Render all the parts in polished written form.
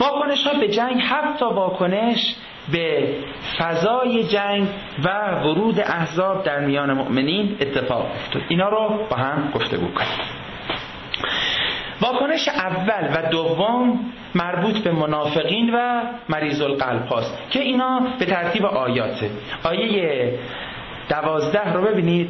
واکنش ها به جنگ، حتی واکنش به فضای جنگ و ورود احزاب در میان مؤمنین اتفاق افتاد. اینا رو با هم گفتگو کنیم. واکنش اول و دوم مربوط به منافقین و مریض القلب هاست که اینا به ترتیب آیاته. آیه 12 رو ببینید.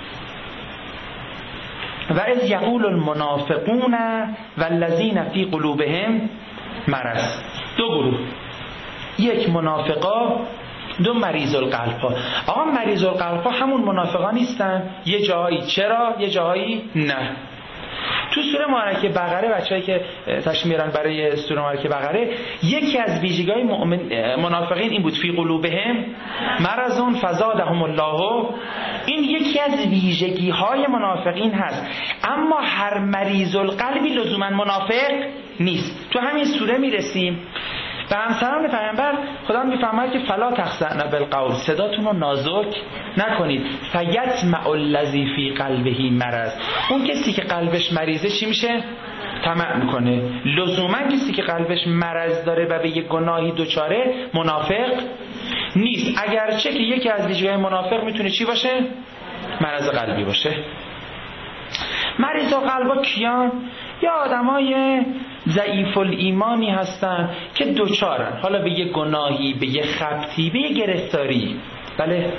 و اذ یقول المنافقون والذین فی قلوبهم مرض. دو گروه، یک منافقا، دو مریض القلب ها. آقا مریض القلب ها همون منافقا نیستن؟ یه جایی چرا، یه جایی نه. تو سوره مبارکه بقره، بچه‌ای که تشریح میارن برای سوره مبارکه بقره، یکی از ویژگی‌های منافقین این بود، فی قلوبهم مرض فزادهم الله. این یکی از ویژگی‌های منافقین هست، اما هر مریض القلبی لزوما منافق نیست. تو همین سوره میرسیم به همسران پیامبر خدا میفرماید که فلا تخضعن بالقول، صداتون رو نازک نکنید، فیطمع الذی فی قلبه مرض. اون کسی که قلبش مریضه چی میشه؟ طمع میکنه. لزوما کسی که قلبش مرض داره و به یک گناهی دچاره منافق نیست، اگرچه که یکی از ویژگی‌های منافق میتونه چی باشه؟ مرض قلبی باشه. مریض قلبا کیان؟ یا آدمای ضعیف الایمانی هستن که دوچارن حالا به یه گناهی، به یه خبطی، به یه گرفتاری. بله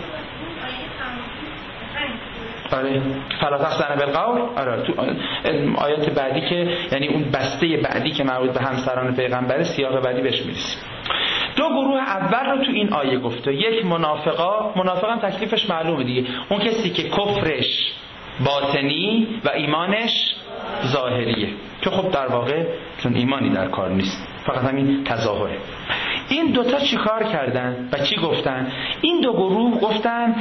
آره، فلا تخضعن بالقول. آره، تو آیات بعدی که یعنی اون بسته بعدی که مربوط به همسران پیغمبر، سیاق بعدی بهش میرسیم. دو گروه اول رو تو این آیه گفته. یک منافقا، منافقا تکلیفش معلومه دیگه، اون کسی که کفرش باطنی و ایمانش ظاهریه، که خب در واقع چون ایمانی در کار نیست، فقط همین تظاهره. این دوتا چی کار کردن و چی گفتن؟ این دو گروه گفتن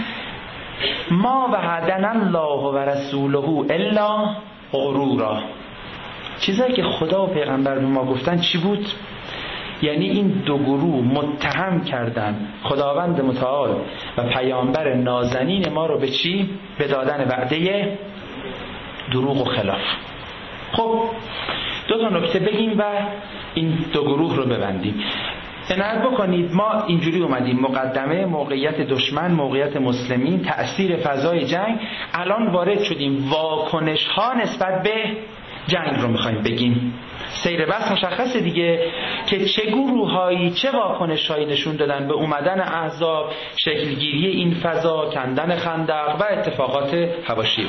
ما وعدنا الله و رسوله الا غرورا. چیزایی که خدا و پیغمبر به ما گفتن چی بود؟ یعنی این دو گروه متهم کردن خداوند متعال و پیامبر نازنین ما رو به چی؟ به دادن وعده دروغ و خلاف. خب دو تا نکته بگیم و این دو گروه رو ببندیم. عنایت بکنید ما اینجوری اومدیم مقدمه، موقعیت دشمن، موقعیت مسلمین، تأثیر فضای جنگ. الان وارد شدیم واکنش ها نسبت به جنگ رو میخوایم بگیم. سیر بحث مشخصه دیگه که چه گروهایی چه واکنش‌هایی نشون دادن به اومدن احزاب، شکلگیری این فضا، کندن خندق و اتفاقات حواشی.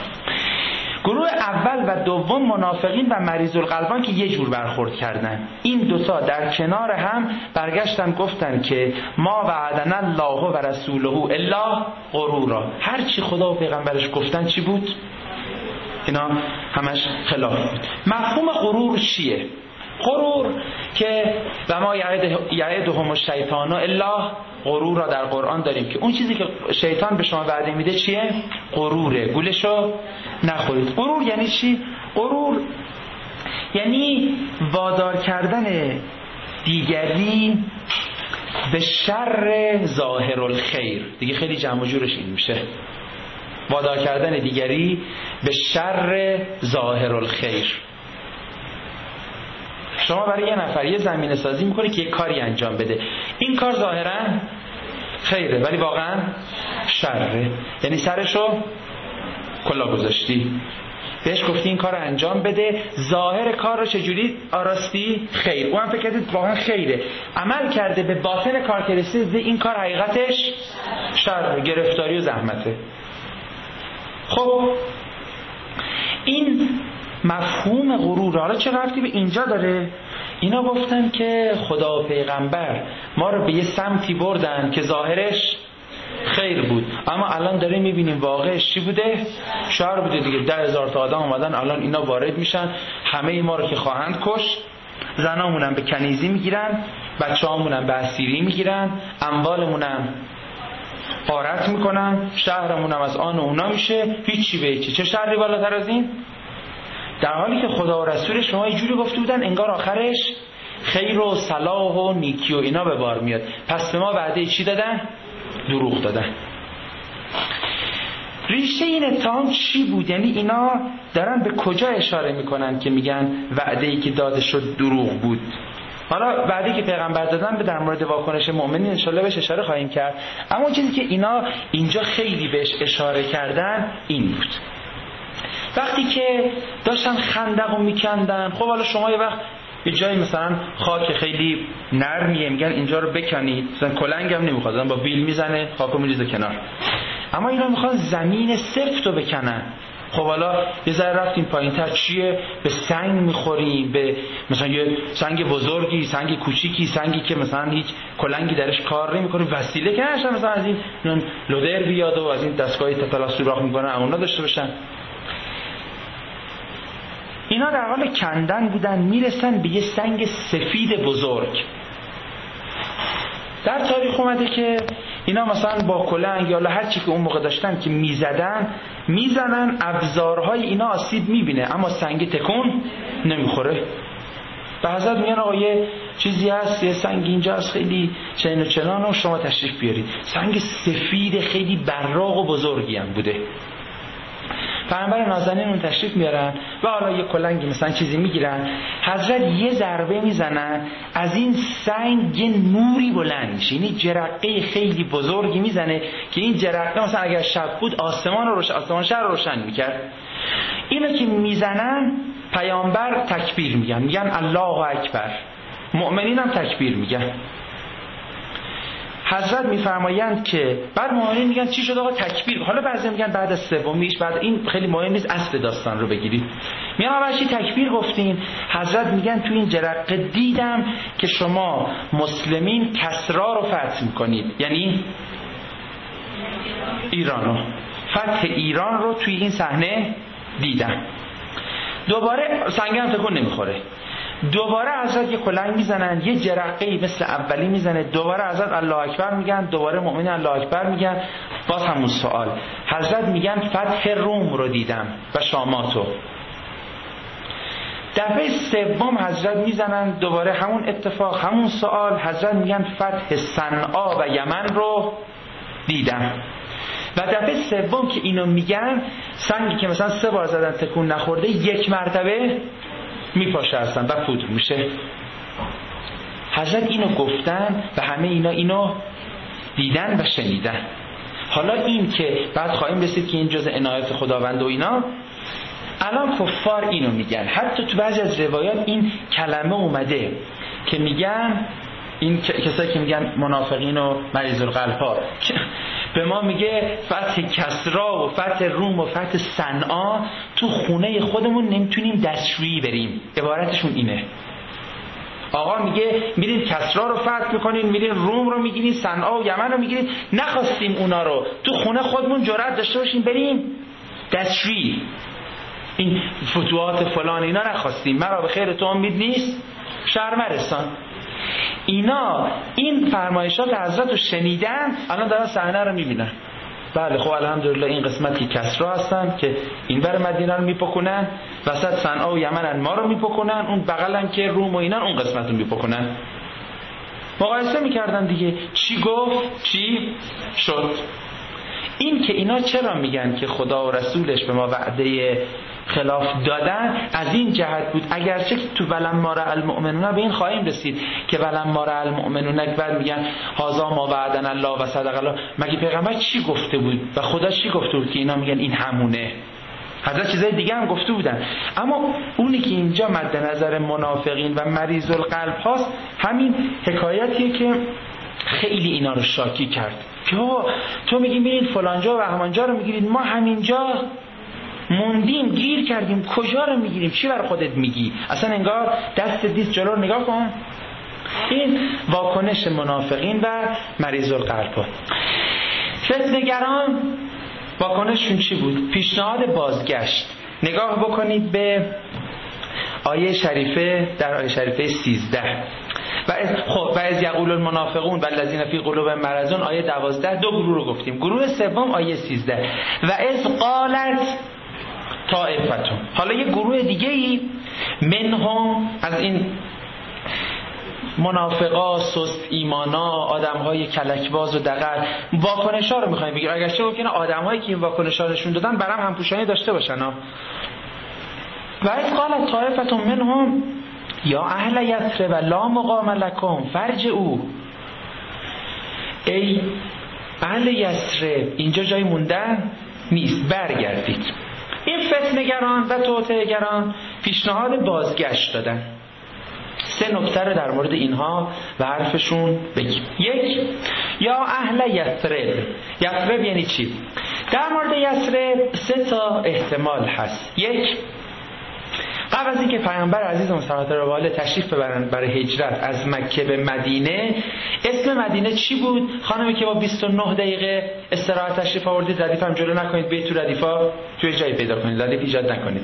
گروه اول و دوم منافقین و مریض القلبان که یه جور برخورد کردن. این دوتا در کنار هم برگشتن گفتن که ما وعدنا الله و رسوله الا غرورا. هر چی خدا و پیغمبرش گفتن چی بود؟ اینا همش خلاف بود. مفهوم غرور چیه؟ غرور که و ما یعدهم الشیطان الا غرور را در قرآن داریم که اون چیزی که شیطان به شما وعده میده چیه؟ غروره، گولشو نخورید. غرور یعنی چی؟ غرور یعنی وادار کردن دیگری به شر ظاهر الخیر. دیگه خیلی جمع و جورش این میشه، وادار کردن دیگری به شر ظاهر الخیر. شما برای یه نفر یه زمینه سازی میکنی که یه کاری انجام بده، این کار ظاهرا خیره ولی واقعا شره، یعنی سرشو کلا گذاشتی، بهش گفتی این کار رو انجام بده، ظاهر کار رو چجوری آراستی؟ خیر. اون هم فکر کردید واقعا خیره، عمل کرده به باطن کار که رسید این کار حقیقتش شر، گرفتاری و زحمته. خب این مفهوم غرور حالا چه ربطی به اینجا داره؟ اینا گفتن که خدا و پیغمبر ما رو به یه سمتی بردن که ظاهرش خیر بود، اما الان داره میبینیم واقعش چی بوده؟ شر بوده دیگه. 10,000 تا آدم اومدن، الان اینا وارد میشن، همه ما رو که خواهند کش، زنامونم به کنیزی میگیرن، بچه‌هامونم به اسیری میگیرن، اموالمونم غارت میکنن، شهرمونم از آن و اونا میشه، هیچی به هیچی. چه شری بالاتر از این؟ در حالی که خدا و رسول شما اینجوری گفته بودن انگار آخرش خیر و صلاح و نیکی و اینا به بار میاد. پس به ما وعده چی دادن؟ دروغ دادن. ریشه این اتهام چی بود؟ یعنی اینا دارن به کجا اشاره میکنن که میگن وعده‌ای که داده شد دروغ بود؟ حالا بعدی که پیغمبر دادن به در مورد واکنش مؤمنین انشالله بهش اشاره خواهیم کرد. اما چیزی که اینا اینجا خیلی بهش اشاره کردن این بود، وقتی که داشتن خندق رو میکندن، خب حالا شما یه وقت یه جایی مثلا خاک خیلی نرمیه میگن اینجا رو بکنید، مثلا کلنگ هم نمیخواد، با بیل میزنه خاک رو میریزه کنار. اما اینا میخوان زمین سفت رو بکنن. خب حالا یه ذره رفتیم پایین‌تر چیه؟ به سنگ میخوریم، به مثلا یه سنگ بزرگی، سنگ کوچیکی، سنگی که مثلا هیچ کلنگی درش کار نمیکنه، وسیله که نشن مثلا از این لودر بیاد و از این دستگاهی تتلا سوراخ میکنن اونا داشته باشن. اینا در حال کندن بودن، میرسن به یه سنگ سفید بزرگ. در تاریخ اومده که اینا مثلا با کلنگ یا هر چی که اون موقع داشتن که میزنن ابزارهای اینا آسیب میبینه اما سنگ تکون نمیخوره. به حضرت میگن آقا یه چیزی هست، یه سنگ اینجا هست خیلی چنین و چنان و شما تشریف بیارید. سنگ سفید خیلی براق و بزرگی هم بوده. پیامبر نازنین اون تشریف میارن و حالا یه کلنگی مثلا چیزی میگیرن، حضرت یه ضربه میزنن، از این سنگ یه نوری بلند میشه، یعنی جرقه خیلی بزرگی میزنه که این جرقه مثلا اگر شب بود آسمان شهر رو روشن میکرد. اینو که میزنن پیامبر تکبیر میگن الله اکبر، مؤمنین هم تکبیر میگن. حضرت میفرمایند که بعد مؤمنین میگن چی شد آقا تکبیر؟ حالا بعضی میگن بعد از سومیش، بعد این خیلی مهم نیست، اصل داستان رو بگیرید. میگن آقا چی تکبیر گفتین؟ حضرت میگن تو این جرقه دیدم که شما مسلمین کسرا رو فتح میکنید، یعنی ایرانو، فتح ایران رو توی این صحنه دیدم. دوباره سنگم تکون نمیخوره، دوباره حضرت یه کلنگ میزنن، یه جرقه‌ای مثل اولی میزنه، دوباره حضرت الله اکبر میگن، دوباره مؤمنین الله اکبر میگن. باز همون سوال، حضرت میگن فتح روم رو دیدم و شاماتو. دفعه سوم حضرت میزنن، دوباره همون اتفاق، همون سوال، حضرت میگن فتح صنعا و یمن رو دیدم. و دفعه سوم که اینو میگن، سنگی که مثلا 3 بار زدن تکون نخورده، 1 مرتبه میپاشه هستن و پودر میشه. حضرت اینو گفتن و همه اینا اینو دیدن و شنیدن. حالا این که بعد خواهیم رسید که این جزء عنایت خداوند و اینا، الان کفار اینو میگن. حتی تو بعضی از روایات این کلمه اومده که میگن، این کسایی که میگن منافقین و مریض القلب ها، به ما میگه فتح کسرا و فتح روم و فتح صنعا تو خونه خودمون نمیتونیم دستشویی بریم. عبارتشون اینه. آقا میگه میرین کسرا رو فتح میکنین، میرین روم رو میگیرین، صنعا و یمن رو میگیرین، نخواستیم اونا رو تو خونه خودمون جرأت داشته باشیم بریم دستشویی، این فتوحات فلان اینا نخواستیم، مرا به خیر تو امید نیست، شرمرستان. اینا این فرمایشات حضرت رو شنیدن، الان دارن صحنه رو میبینن. بله خب الحمدلله این قسمتی کسرا هستن که این بر مدینه رو میپکنن، وسط صنعا و یمن ما رو میپکنن، اون بغلن که روم و اینا اون قسمت رو میپکنن. مقایسه میکردن دیگه، چی گفت چی شد. این که اینا چرا میگن که خدا و رسولش به ما وعده خلاف دادن، از این جهت بود. اگرچه تو ولما رأى المؤمنون به این خواهیم رسید که ولما رأى المؤمنون بعد میگن هذا ما وعدنا الله و صدق الله. مگه پیغمبر چی گفته بود و خدا چی گفته بود که اینا میگن این همونه؟ حضرت چیزای دیگه هم گفته بودن. اما اونی که اینجا مد نظر منافقین و مریض القلب هاست، همین حکایتیه که خیلی اینا رو شاکی کرد که تو میگی میرید فلانجا و همانجا رو میگیرید، ما همینجا موندیم، گیر کردیم، کجا رو میگیریم؟ چی بر خودت میگی؟ اصلا انگار دست دیست جلو رو نگاه کن. این واکنش منافقین و مریض القلب ها. فتنه‌گران واکنششون چی بود؟ پیشنهاد بازگشت. نگاه بکنید به آیه شریفه، در آیه شریفه 13 و از یقول المنافقون والذین فی قلوبهم مرض، آیه 12 دو گروه رو گفتیم. گروه سوم آیه 13 و از قالت طائفتون. حالا یه گروه دیگه ای منهم، از این منافقا، سست ایمانا، آدم‌های کلکباز و دغل، واکنش‌ها رو می‌خوایم بگیم. اگرچه ممکنه آدم‌هایی که این واکنش‌ها نشون دادن برام همپوشانی داشته باشن ها. و از قالت طائفتون منهم یا اهل یثرب لا مقام لکم فرجعوا، ای اهل یثرب اینجا جای موندن نیست، برگردید. این فتنه‌گران و توطئه‌گران پیشنهاد بازگشت دادن. 3 نکته رو در مورد اینها و حرفشون بگیم. 1 یا اهل یثرب. یثرب یعنی چی؟ در مورد یثرب 3 تا احتمال هست. 1 قبل از اینکه پیامبر عزیزمون صلی الله علیه و آله تشریف ببرن برای هجرت از مکه به مدینه، اسم مدینه چی بود؟ خانمی که با 29 دقیقه استراحت تشریف آوردید، ردیف هم جلو نکنید، بیت تو ردیفا توی جایی پیدا کنید، ردیف ایجاد نکنید.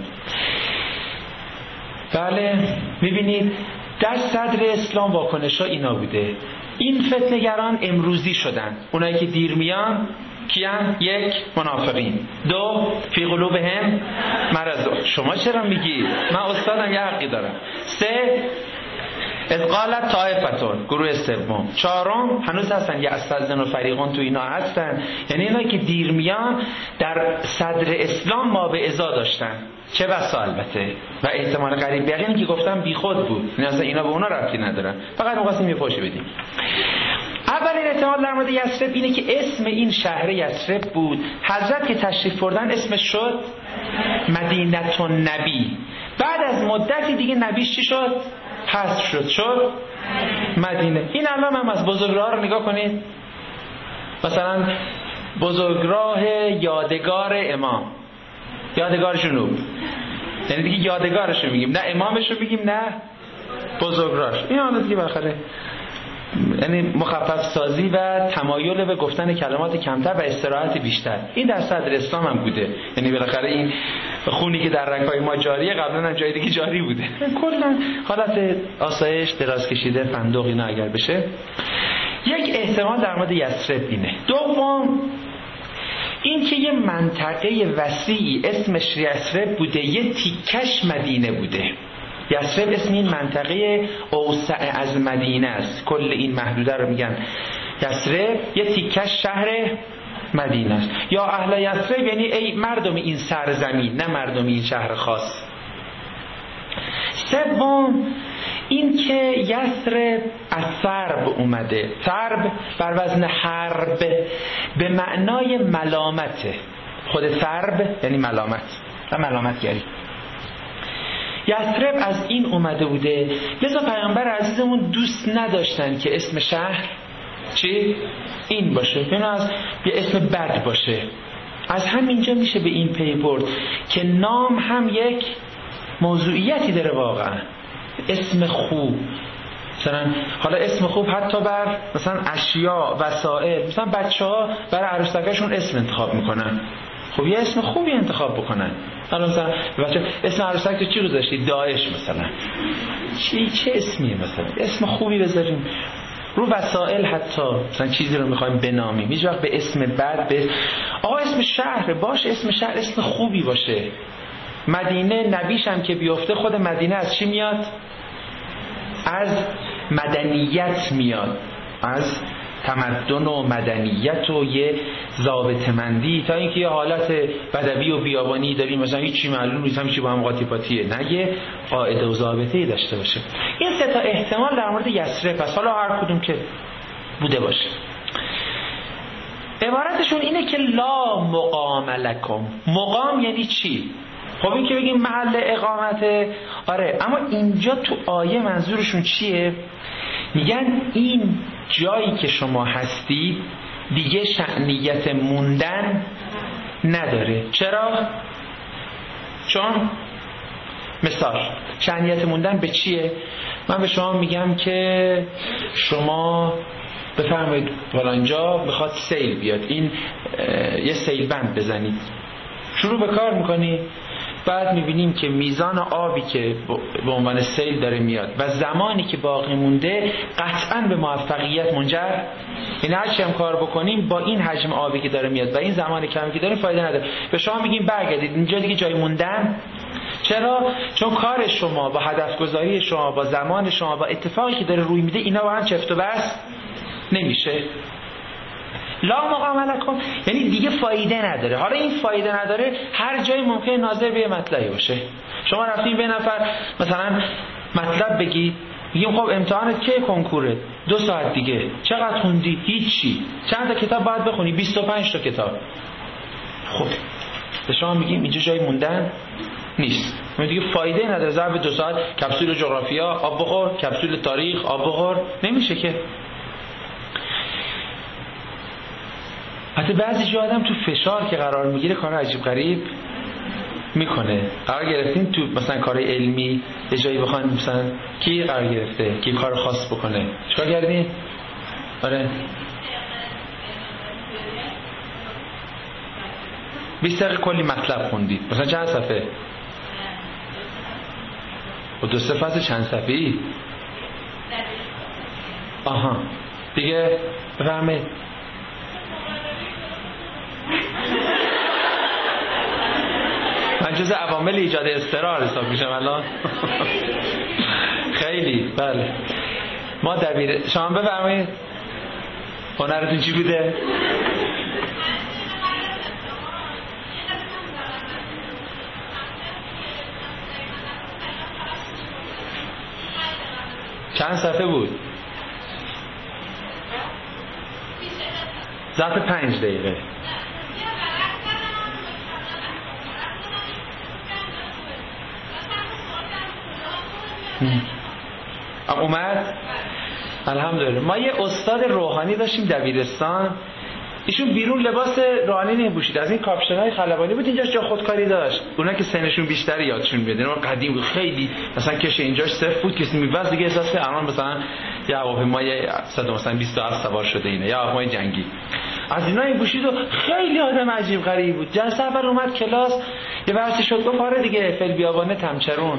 بله میبینید در صدر اسلام واکنش‌ها اینا بوده. این فتنه‌گران امروزی شدن. اونایی که دیر میان کیان؟ 1 منافقین، 2 فی قلوبهم مرض. شما چرا میگید؟ من استادم یه حقی دارم. 3 اذ قالت طائفتون، گروه سوم. 4 هنوز هستن، یستأذن و فریقون تو اینا هستن، یعنی اینا که دیر میان در صدر اسلام ما به ازا داشتن. چه بسا البته و احتمال قریب یقینی که گفتم بی خود بود، اینا به اونا ربطی ندارن، فقط می‌خواستیم یه پوشی بدیم. اولین احتمال در مورد یثرب اینه که اسم این شهر یثرب بود، حضرت که تشریف بردن اسمش شد مدینه النبی. بعد از مدتی دیگه نبیش چی شد؟ حذف شد مدینه. این الان هم از بزرگراه رو نگاه کنید، مثلا بزرگراه یادگار امام، یادگار جنوب، یعنی دیگه یادگارش رو میگیم، نه امامش رو میگیم نه بزرگراهش. این حالا دیگه بالاخره یعنی مخفف سازی و تمایل به گفتن کلمات کمتر و استراحت بیشتر. این در صدر اسلام هم بوده، یعنی بالاخره این خونی که در رگ‌های ما جاریه قبلا هم جای دیگه جاری بوده. کلا حالت آسایش دراز کشیده فندق اینا اگر بشه. یک احتمال در مورد یثرب اینه. دوم این که یه منطقه وسیعی اسمش یثرب بوده، یه تیکش مدینه بوده. یثرب اسم این منطقه اوسع از مدینه است. کل این محدوده رو میگن یثرب، یه تیکش شهر مدینه است. یا اهل یثرب یعنی ای مردم این سرزمین، نه مردم این شهر خاص. سوم این که یثرب از ثرب اومده. ثرب بر وزن حرب به معنای ملامته. خود ثرب یعنی ملامت و ملامتگری. یثرب از این اومده بوده، لذا پیامبر عزیزمون دوست نداشتن که اسم شهر چی؟ این باشه، یعنی از یه اسم بد باشه. از همینجا میشه به این پی برد که نام هم یک موضوعیتی داره واقعا. اسم خوب مثلا، حالا اسم خوب حتی بر مثلا اشیاء وسائل، مثلا بچه‌ها برای عروسکشون اسم انتخاب میکنن. خب یه اسم خوبی انتخاب بکنن. الان مثلا بچه اسم عروسک تو چی گذاشتی؟ داعش مثلا. چه اسمیه مثلا؟ اسم خوبی بذاریم. رو وسائل حتی مثلا چیزی رو میخوایم بنامیم، هیچ وقت به اسم بد به آقا اسم شهر باشه، اسم شهر اسم خوبی باشه. مدینه نبیش هم که بیفته، خود مدینه از چی میاد؟ از مدنیت میاد، از تمدن و مدنیت و یه ضابطه‌مندی، تا اینکه یه حالت بدوی و بیابانی داریم مثلا هیچی معلوم نیست، همین چی با هم قاطی پاتیه، نه یه قاعده و ضابطه‌ای داشته باشه. این 3 تا احتمال در مورد یثرب پس، حالا هر کدوم که بوده باشه. عبارتشون اینه که لا مقام لکم. مقام یعنی چی؟ خب این که بگیم محل اقامته، آره، اما اینجا تو آیه منظورشون چیه؟ میگن این جایی که شما هستید دیگه شأنیت موندن نداره. چرا؟ چون مثال شأنیت موندن به چیه؟ من به شما میگم که شما بفرمایید فلانجا میخواد سیل بیاد، این یه سیل بند بزنید، شروع به کار میکنی، بعد میبینیم که میزان آبی که به عنوان سیل داره میاد و زمانی که باقی مونده قطعاً به موفقیت منجر، یعنی هرچی هم کار بکنیم با این حجم آبی که داره میاد و این زمان کمی که داریم فایده نداره. به شما میگیم برگردید، اینجا دیگه جای موندن. چرا؟ چون کار شما با هدف گذاری شما با زمان شما با اتفاقی که داره روی میده اینا با هم چفت و بس نمیشه. لا مقام لکم یعنی دیگه فایده نداره. حالا این فایده نداره هر جایی ممکنه ناظر به مطلعی باشه. شما رفتین به نفر مثلا مطلب بگی، میگیم خب امتحانت کی کنکوره؟ 2 ساعت دیگه. چقدر خوندی؟ هیچی. چند تا کتاب باید بخونی؟ 25 تا کتاب. خب به شما میگیم اینجا جای موندن نیست. من دیگه فایده نداره ظرف 2 ساعت کپسول جغرافیا آب بخور، کپسول تاریخ آب بخور، نمیشه که. حتی بعضی جا آدم تو فشار که قرار میگیره کار عجیب غریب میکنه. قرار گرفتین تو مثلا کار علمی یه جایی بخوان مثلا کی قرار گرفته کی کار خاص بکنه، چیکار کردین؟ آره 20 دقیقه کلی مطلب خوندید. مثلا چند صفحه؟ و 2 فصل چند صفحه‌ای؟ آها دیگه بفرمایید. من جز عوامل ایجاد اضطرار حساب میشم الان. خیلی بله. ما دبیر شما بفرمایید هنرتون چی بوده؟ چند صفحه بود؟ ظرف 5 دقیقه. اومد؟ الحمدلله. ما یه استاد روحانی داشتیم دبیرستان، ایشون بیرون لباس روحانی نمی‌پوشید، از این کاپشن‌های خلبانی بود، اینجاش جا خودکاری داشت. اونا که سنشون بیشتر یادشون میاد، اینا قدیم بود خیلی، مثلا کش اینجاش صفر بود، کسی می‌وز دیگه احساس الان مثلا یه هواپیمای 100 مثلا 27 سوار شده اینه یا هواپیمای جنگی. از اینا می‌پوشید و خیلی آدم عجیب غریب بود. جلسه اول اومد کلاس، یه ورسی شد گفت آره دیگه فل بیابانه تمچرون.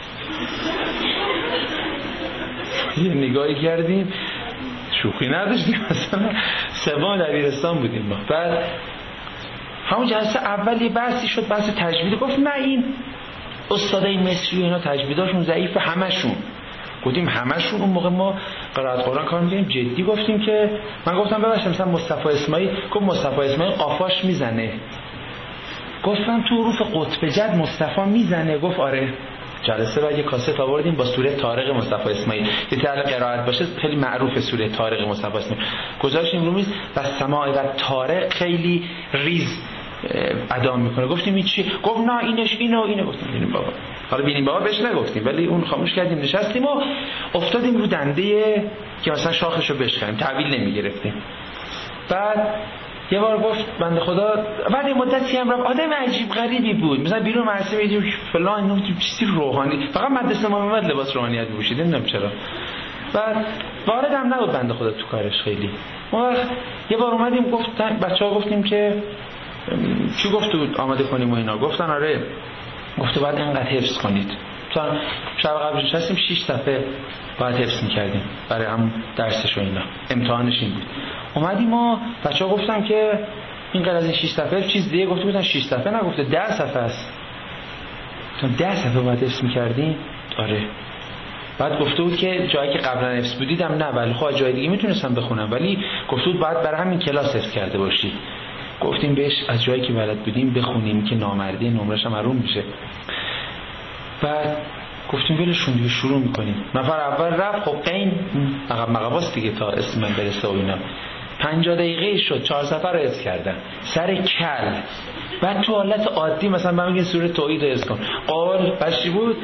یه نگاهی کردیم شوخی نداشتیم، مثلا سوم دبیرستان بودیم ما. بعد همون جلسه اول یه بحثی شد، بحث تجوید. گفت نه این استادای مصری اینا تجویداشون ضعیفه همشون. گفتیم همشون؟ اون موقع ما قرائت قرآن کار می‌کردیم جدی. گفتیم که من گفتم ببخشید مثلا مصطفی اسماعیل، گفت مصطفی اسماعیل قافاش میزنه. گفتم تو حروف قطب جد مصطفی میزنه؟ گفت آره. جلسه بعد یه کاست آوردیم با سوره طارق مصطفی اسماعیل که تعال قرائت باشه، خیلی معروفه سوره طارق مصطفی اسماعیل. گذاشتیم رو میز و سماع و طارق خیلی ریز ادا میکنه. گفتیم این چی؟ گفت نه اینش اینو. گفتیم ببینیم بابا. حالا ببینیم بابا بهش نگفتیم ولی اون خاموش کردیم، نشستیم و افتادیم رو دنده که مثلا شاخشو بشکنیم، تعویل نمیگرفتیم. بعد یه بار گفت بنده خدا، بعد یه مدتی هم رفت، آدم عجیب غریبی بود، مثلا بیرون مدرسه میدیم فلان اینو چیزی روحانی، فقط مدرسه محمد لباس روحانیت میپوشید، نمیدونم چرا. بعد وارد هم نبود بنده خدا تو کارش خیلی. ما یه بار اومدیم گفت بچه‌ها گفتیم که چی گفت آماده کنیم و اینا، گفتن آره گفته بعد اینقدر حفظ کنید. مثلا شب قبلش نشستیم 6 صفحه باید حفظ می‌کردیم برای هم درسش و اینا، امتحانش این بود. اومدیم ما بچه‌ها گفتن که اینقدر از این 6 صفحه چیز دیگه گفته بودن، 6 صفحه نگفته 10 صفحه است. تو 10 صفحه باید حفظ می‌کردیم؟ آره. بعد گفته بود که جایی که قبلا حفظ بودیدم نه ولی خب جای دیگه میتونستم بخونم، ولی گفته بود باید برای همین کلاس حفظ کرده باشی. گفتیم بهش از جایی که بلد بودیم بخونیم که نامردی نمرش هم حروم میشه. بعد گفتیم ولشون دیگه شروع میکنیم. نفر اول رفت، خب این عقب مقباست دیگه تا اسم من برسه و اینا. 50 دقیقه شد 4 صفحه رو حفظ کردن سر کل. بعد تو حالت عادی مثلا من میگم سوره توحید رو حفظ کن، قول بچی بود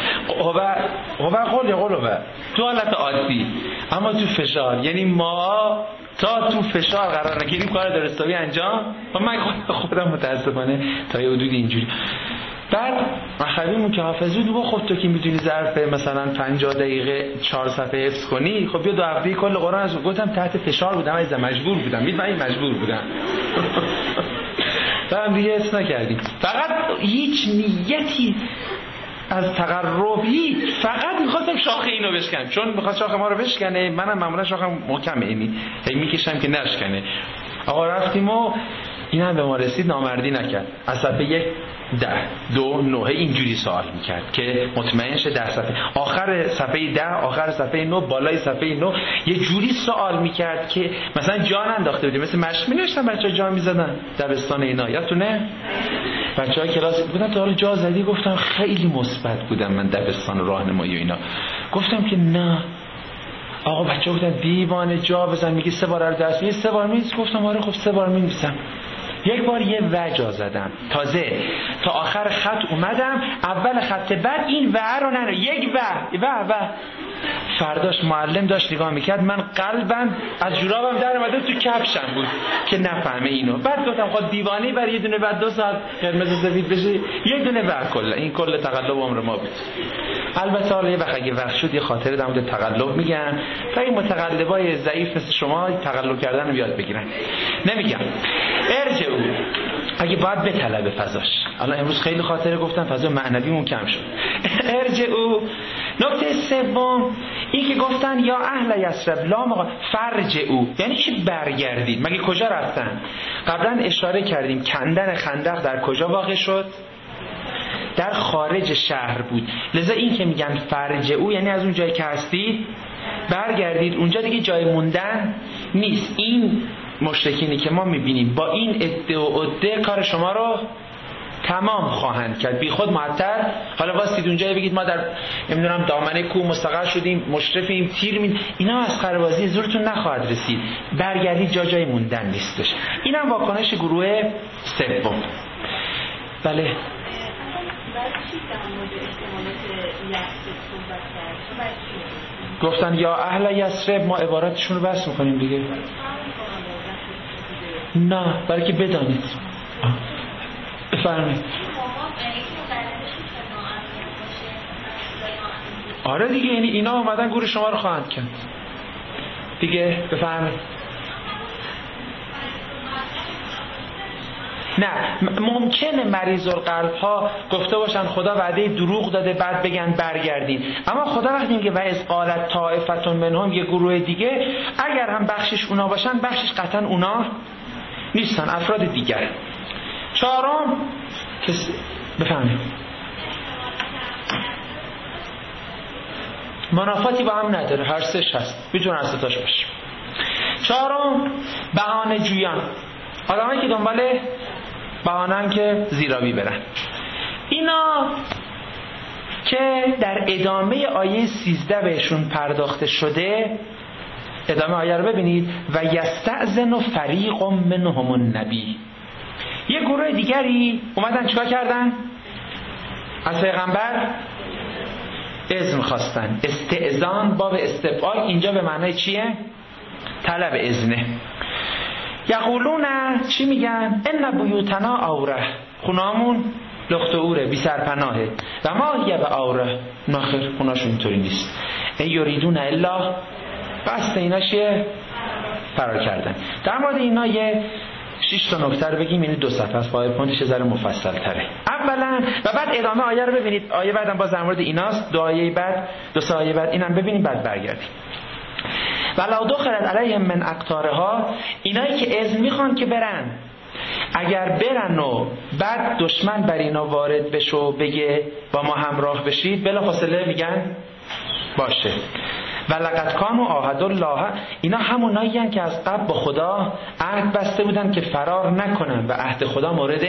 قول تو حالت عادی، اما تو فشار، یعنی ما تا تو فشار قرار نگیریم کار درستابی انجام و من خودم متاسفانه تا یه حدود اینجوری. بعد مخبیمون که حافظ بود، خب تو که میدونی ظرف مثلا 50 دقیقه 4 صفحه حفظ کنی، خب بیا 2 هفته کل قرآن از گفتم تحت فشار بودم، از مجبور بودم، من مجبور بودم. بعد دیگه حفظ نکردیم. فقط هیچ نیتی از تقرب فقط می‌خواستم شاخ اینو بشکنم، چون می‌خواست شاخ ما رو بشکنه، منم معمولا شاخم محکمه، اینی میکشم که نشکنه. آقا رفتیم و این هم به ما رسید، نامردی نکرد. از صفحه 1 10 2 9 اینجوری سوال میکرد که مطمئن شه 10 صفحه، آخر صفحه 10 آخر صفحه 9 بالای صفحه 9 یه جوری سوال میکرد که مثلا جان انداخته بودیم، مثل مشق می‌نوشتن بچه‌ها جان می‌زدن دبستان اینا، یادتونه؟ بچه‌ها کلاس بودن تا حالا جا زدی؟ گفتم خیلی مثبت بودم من دبستان راهنمایی و اینا. گفتم که نه. آقا بچه‌ها گفتن دیوانه جا بزن، میگی 3 بار رو درس میگی 3 بار می‌نویسی. گفتم آره خب 3 بار می‌نویسم. یک بار یه و جا زدم، تازه تا آخر خط اومدم، اول خط بعد این و رو نره، یک و فرداش معلم داشت نگاه میکرد، من قلبم از جورابم در اومده تو کفشم بود که نفهمه اینو. بعد گفتم خب دیوانه برای یه دونه بعد 2 ساعت قرمز سفید بشه، یه دونه و کلا این کل تقلب عمر ما بود. البته حالا یه وقت اگه وقت شد یه خاطره در مورد تقلب میگم تا این متقلبای ضعیف مثل شما تقلب کردن رو یاد بگیرن. نمیگم ارجع او اگه باید به طلب فضاش. الان امروز خیلی خاطره گفتم، فضا معنویمون کم شد. ارجع او. نکته سوم این که گفتن یا اهل یثرب لا مقام فرج او، یعنی که برگردید. مگه کجا رفتن؟ قبلا اشاره کردیم کندن خندق در کجا واقع شد؟ در خارج شهر بود. لذا این که میگن فرج او یعنی از اون جایی که هستید برگردید، اونجا دیگه جای موندن نیست. این مشرکینی که ما میبینیم با این عده و عده کار شما رو تمام خواهند کرد، بی خود معطل. حالا واسید اونجا بگید ما در نمیدونم دامنه کوه مستقر شدیم، مشرفیم، تیر مین، اینا از خربازی زورتون نخواهد رسید. برگردید، جای موندن نیستش. اینم واکنش گروه سوم. بله گفتن یا اهل یثرب، ما عبارتشون رو بحث میکنیم دیگه. نه برای که بدانید. بفرمایید. آره دیگه، یعنی اینا اومدن گور شما رو خواهند کرد دیگه. بفرمایید. نه ممکنه مریض القلب ها گفته باشن خدا وعده دروغ داده بعد بگن برگردین، اما خدا وقتی میگه و اذ قالت طائفة منهم، یه گروه دیگه، اگر هم بخشش اونا باشن بخشش قطعا اونا نیستن، افراد دیگر. چهارم بفهمید منافاتی با هم نداره، هر سهش هست، میتونه هر ستاش باشه. چهارم بهانه جویان، آدمایی که دنبال بهانه‌ان که زیرابی برن. اینا که در ادامه آیه 13 بهشون پرداخته شده، ادامه آیه رو ببینید، و یستأذن فریق منهم النبی. یه گروه دیگری اومدن چیکار کردن؟ از پیغمبر اذن خواستن. استئذان باب استفعال اینجا به معنای چیه؟ طلب اذنه. یقولون چی میگن؟ ان بیوتنا عوره، خونامون لخت و اوره، بی سرپناهه. و ما هی به عوره، ناخر خوناشون اینطوری نیست. یریدون الا، قصد اینا چیه؟ فرار کردن. در مورد اینا یه 6 تا نکته رو بگیم، یعنی 2 صفحه از پاورپوینتش ذره مفصل تره. اولا و بعد ادامه آیه رو ببینید. آیه بعدم باز در مورد ایناست، 2 آیه بعد 2 آیه بعد اینم ببینیم، بعد برگردیم. ولو دخلت علیهم من اقطارها، اینایی که اذن میخوان که برن، اگر برن و بعد دشمن بر اینا وارد بشه و بگه با ما همراه بشید، بلافاصله میگن باشه. ولقد کانوا عاهدوا الله، اینا همونایی هستن که از قبل با خدا عهد بسته بودن که فرار نکنن و عهد خدا مورد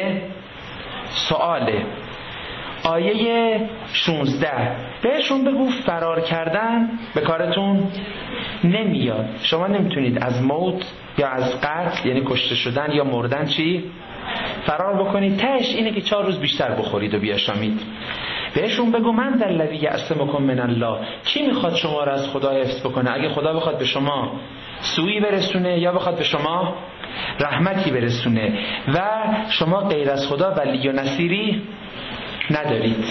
سؤاله. آیه 16 بهشون بگو فرار کردن به کارتون نمیاد، شما نمیتونید از موت یا از قتل یعنی کشته شدن یا مردن چی فرار بکنید، تهش اینه که 4 روز بیشتر بخورید و بیاشامید. بهشون بگو من در الذی یعصمکم من الله، کی میخواد شما را از خدا حفظ بکنه؟ اگه خدا بخواد به شما سویی برسونه یا بخواد به شما رحمتی برسونه و شما غیر از خدا ولی و نصیری ندارید.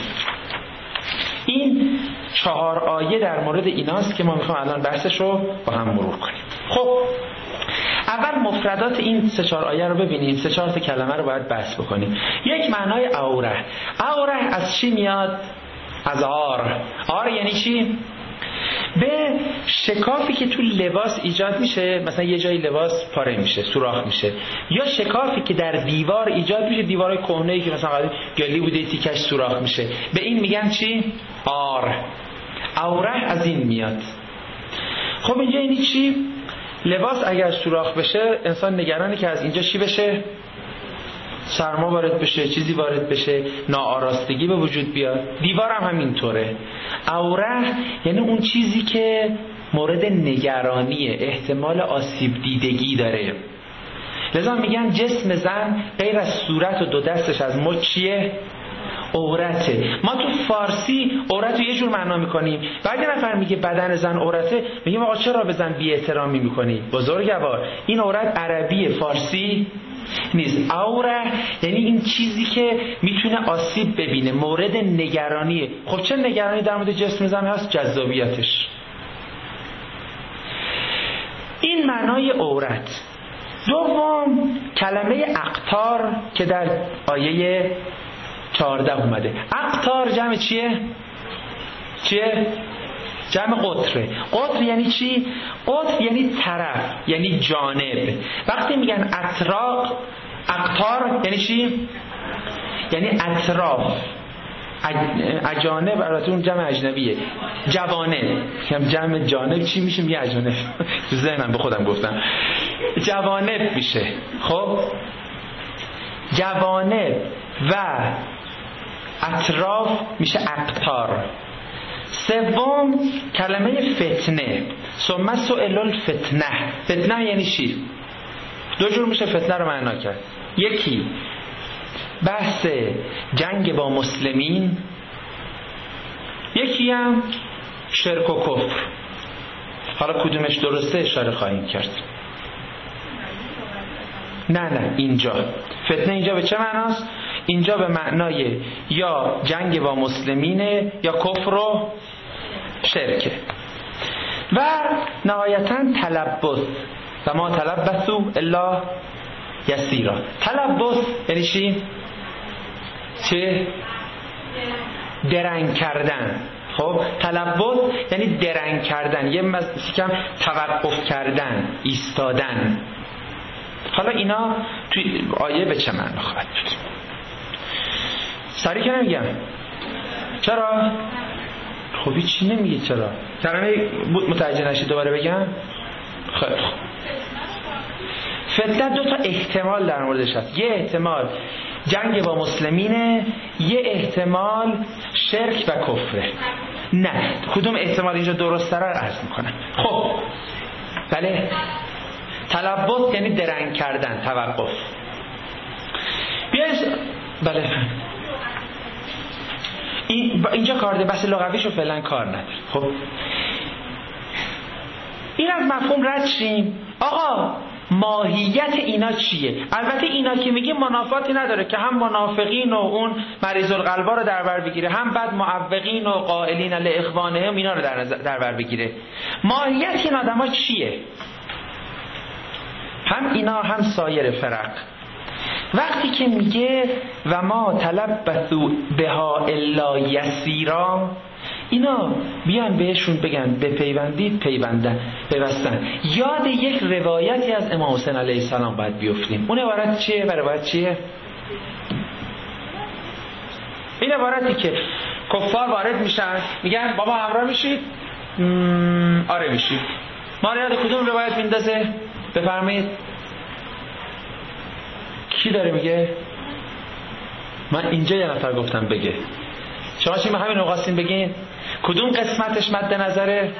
این 4 آیه در مورد ایناست که ما میخوام الان بحثش رو با هم مرور کنیم. خب اول مفردات این 3-4 آیه رو ببینیم، 3-4 تا کلمه رو باید بحث بکنیم. یک معنای عوره. عوره از چی میاد؟ از عار. عار یعنی چی؟ به شکافی که تو لباس ایجاد میشه، مثلا یه جای لباس پاره میشه، سوراخ میشه، یا شکافی که در دیوار ایجاد میشه، دیوارای کهنه‌ای که مثلا قدیم گلی بوده تیکش سوراخ میشه، به این میگن چی؟ عار. عوره از این میاد. خب اینجا یعنی چی؟ لباس اگر سوراخ بشه انسان نگرانه که از اینجا چی بشه؟ سرما وارد بشه، چیزی وارد بشه، ناآراستگی به وجود بیاد. دیوار هم همینطوره. عوره یعنی اون چیزی که مورد نگرانیه، احتمال آسیب دیدگی داره. لذا میگن جسم زن غیر از صورت و دو دستش از مچ چیه؟ عورته. ما تو فارسی عورت رو یه جور معنا میکنیم و اگه نفر میگه بدن زن عورته میگیم آقا چرا به زن بی احترامی میکنی؟ بزرگوار، این عورت عربی، فارسی نیست. عوره یعنی این چیزی که میتونه آسیب ببینه، مورد نگرانیه. خب چه نگرانی در مورد جسم زن هست؟ جذابیتش. این معنای عورت. دوم کلمه اقطار که در آیه 14 اومده. اقطار جمع چیه؟ جمع قطره. قطر یعنی چی؟ قطر یعنی طرف، یعنی جانب. وقتی میگن اقطار یعنی چی؟ یعنی اطراف. اجانب البته اون جمع اجنبیه. جوانب، جمع جانب چی میشه؟ میگه اجانب. تو ذهنم به خودم گفتم جوانب میشه. خب جوانب و اطراف میشه اقطار. سوم کلمه فتنه. ثم سئل الفتنه. فتنه یعنی چی؟ دو جور میشه فتنه رو معنا کرد. یکی بحث جنگ با مسلمین، یکی هم شرک و کفر. حالا کدومش درسته اشاره خواهیم کرد. نه اینجا فتنه اینجا به چه معناست؟ اینجا به معنای یا جنگ با مسلمینه یا کفر و شرکه. و نهایتاً تلبس. و ما تلبسوا الا یسیرا. تلبس یعنی چی؟ درنگ کردن. خب تلبس یعنی درنگ کردن، یه کم توقف کردن، ایستادن. حالا اینا توی آیه به چه معنی خواهد بود؟ سریع که نمیگم. چرا؟ خب چی نمیگه چرا؟ کلمه متوجه نشید دوباره بگم؟ خیلی خوب. فتنه دو تا احتمال در موردش هست. یه احتمال جنگ با مسلمینه، یه احتمال شرک و کفره. نه کدوم احتمال اینجا درست تره عرض میکنم. خب بله، تلبس یعنی درنگ کردن، توقف. بیایید بله اینجا کار ده، بحث لغویشو فعلا کار نداره. خب این از مفهوم رد شیم. آقا ماهیت اینا چیه؟ البته اینا که میگه منافاتی نداره که هم منافقین و اون مریض القلبا رو در بر بگیره، هم بعد معوقین و قائلین لاخوانهم اینا رو در بر بگیره. ماهیت این آدما چیه؟ هم اینا هم سایر فرق. وقتی که میگه و ما تلبثوا بها الا یسیرا، اینا بیان بهشون بگن بپیوندید، پیوستن. یاد یک روایتی از امام حسین علیه السلام باید بیفتیم. اون عبارت چیه؟ روایت چیه؟ این عبارتی که کفار وارد میشن میگن بابا همراه میشید؟ آره میشید. ما رو یاد کدوم روایت میندازه؟ بفرمایید. کی داره میگه؟ من اینجا یه نفر گفتم بگه. شما چی همین رو خواستین بگین؟ کدوم قسمتش مد نظره؟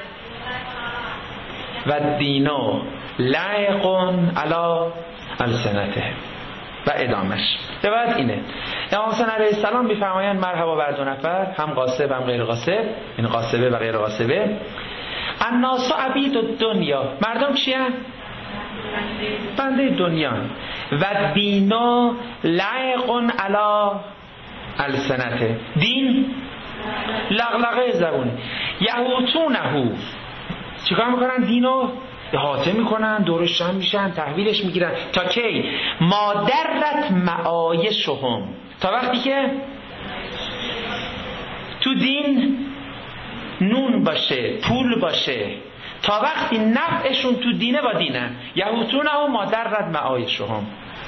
و دینو لایقون علی السنته. و ادامش روایت اینه. امام حسین علیه السلام میفرمایند مرحبا بر دو نفر، هم قاصب هم غیر قاصب، این قاصبه و غیر قاصبه. الناس عبید الدنیا، مردم چی هستند؟ بنده دنیا. و دینو لایقون علی السنته، دین لغلقه زبونه. یهوتونه، چیکار میکنن؟ دینو احاطه میکنن، دورش جمع میشن، تحویلش میگیرن. تا کی؟ مادرت معایشهم، تا وقتی که تو دین نون باشه، پول باشه، تا وقتی نفعشون تو دینه با دینه. یهوتونه و مادرت معایشهم.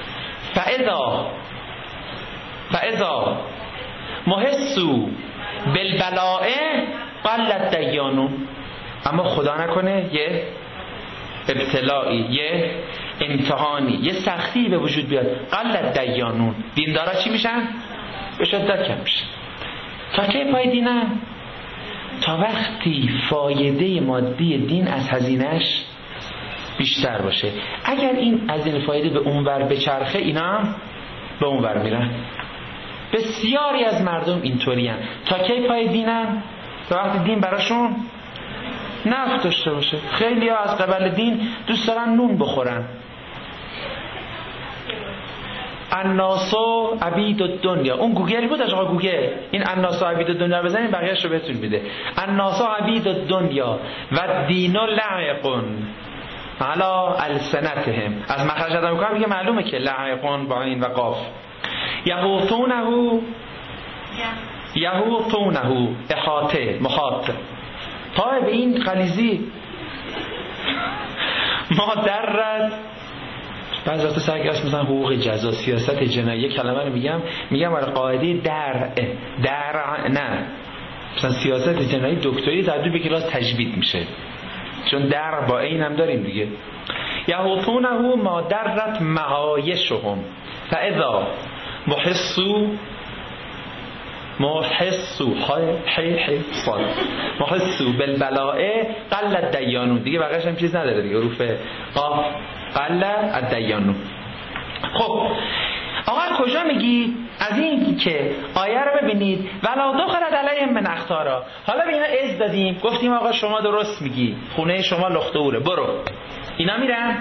فاذا محسو بالبلاء قلت دیانون. اما خدا نکنه یه ابتلائی، یه امتحانی، یه سختی به وجود بیاد، قلت دیانون، دیندارا چی میشن؟ به شدت کم میشن. تا کی پای دینن؟ تا وقتی فایده مادی دین از هزینه‌اش بیشتر باشه. اگر این از این فایده به اونور بچرخه، اینا هم به اونور میرن. بسیاری از مردم اینطورین. تا کی پای دینن؟ تا وقتی دین براشون نفع داشته باشه. خیلی ها از قبل دین دوست دارن نون بخورن. الناسو عبید الدنیا، اون گوگل بود آقا، گوگل این الناسو عبید الدنیا بزنین بقیه‌اش رو بهتون میده. الناسو عبید الدنیا و دین لعق علی السنتهم. از مخرج ادا میکنم میگه معلومه که لعقون با این و قاف. یهوتونه احاطه مخاطه. پای به این غلیظی ما درد. بعضی وقتا سرگرس مثلا حقوق جزا، سیاست جنایی، کلمه رو میگم برای قاعده درع نه. مثلا سیاست جنایی دکتری در دو به کلاس تجوید میشه، چون درع با این هم داریم دیگه. یهوتونه ما درت معایشهم فاذا محسو بالبلاء قل الدیانون. دیگه بقیش هم چیز نداره دیگه، حروف قاف قل الدیانون. خب آقا کجا میگی؟ از این که آیه رو ببینید ولا دخلت علیهم من اخطارا. حالا به اینا عز دادیم، گفتیم آقا شما درست میگی، خونه شما لخت اوره، برو. اینا میرن،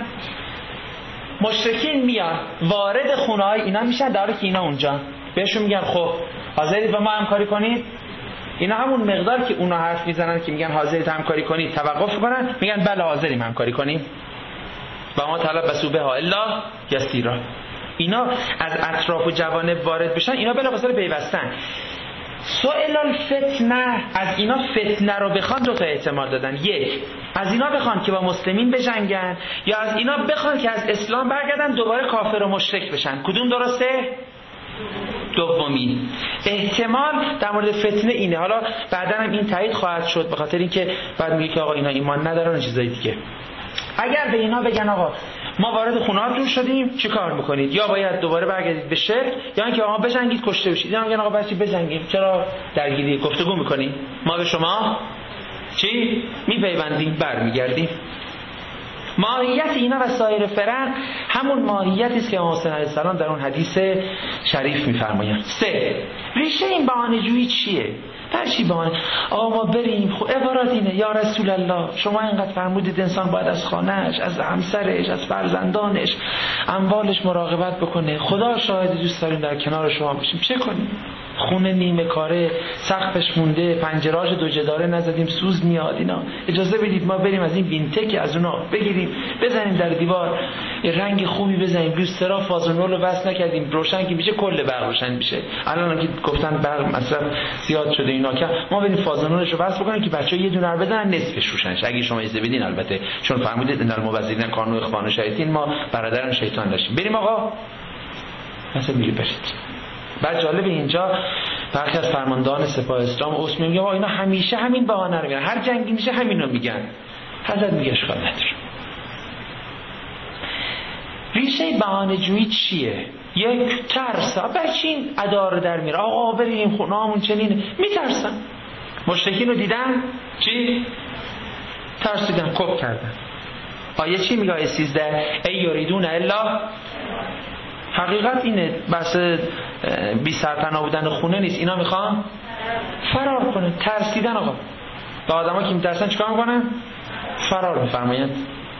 مشرکین میان وارد خونه های اینا میشن، در حالی که اینا اونجا. بهشون میگن خب حاضرید با ما همکاری کنید؟ اینا همون مقدار که اونا حرف میزنن که میگن حاضرید همکاری کنید توقف کنن، میگن بله حاضریم همکاری کنیم. و ما طلب بسوبه ها الا یسیرا. اینا از اطراف و جوانب وارد بشن، اینا بلافاصله پیوستن. سئل الفتنه، از اینا فتنه رو بخوان دو تا احتمال دادن. یک، از اینا بخوان که با مسلمین بجنگن، یا از اینا بخوان که از اسلام برگردن دوباره کافر و مشرک بشن. کدوم درسته؟ دومی احتمال در مورد فتنه اینه. حالا بعداً هم این تایید خواهد شد، به خاطر اینکه بعد میگه که آقا اینا ایمان ندارن و چیزای دیگه. اگر به اینا بگن آقا ما وارد خونه‌هاتون شدیم چی کار میکنید؟ یا باید دوباره برگردید به شرک، یا اینکه آقا بجنگید کشته بشید. یا میگن آقا بس بجنگید، چرا درگیری گفتگو میکنید؟ ما به شما چی میپیوندیم، برمیگردیم. ماهیت اینا و سایر فرق همون ماهیتی است که امام حسین علیه السلام در اون حدیث شریف میفرمایند. 3. ریشه این بهانه‌جویی چیه؟ در چی بهانه؟ آقا ما بریم، خب عبارت اینه یا رسول الله شما اینقدر فرمودید انسان باید از خانه‌اش، از همسرش، از فرزندانش، اموالش مراقبت بکنه. خدا شاهد دوست داریم در کنار شما باشیم، چه کنیم؟ خونه نیمه کاره، سقفش مونده، پنجره‌اش دو جداره نزدیم، سوز میاد. اینا اجازه بدید ما بریم از این وینتک از اونا بگیریم، بزنیم در دیوار، یه رنگ خوبی بزنیم، لوسترا فازونول رو وصل نکردیم، روشن که میشه کل برق روشن میشه. الان که گفتن برق مصرف زیاد شده اینا، که ما بریم فازونولش رو وصل بکنیم که بچه‌ها یه دونه رو بزنن نصفش روشنش، اگه شما اجازه بدین البته، چون فرمودید ان المبذرین کانوا اخوان الشیاطین، ما برادران شیطان داشتیم. بریم آقا مثلا میگه برید. بعد جالب اینجا برخی از فرماندهان سپاه اسلام اسمی میگه اینا همیشه همین بهانه رو میگن، هر جنگی میشه همین رو میگن. حضرت میگه اشکال نداره. ریشه بهانه جویی چیه؟ یک ترس. بچه این ادا رو در میره، آقا بریم خونه‌مون چنینه، میترسن. مشرکین رو دیدن چی؟ ترسیدن، کپ کردن. آیه چی میگه؟ آیه 13 ای یریدون الا، حقیقت اینه، بس بی سرپناه بودن خونه نیست، اینا میخوان فرار کنن، ترسیدن. آقا با آدم ها که میترسن چیکار میکنن؟ فرار میفرمایند.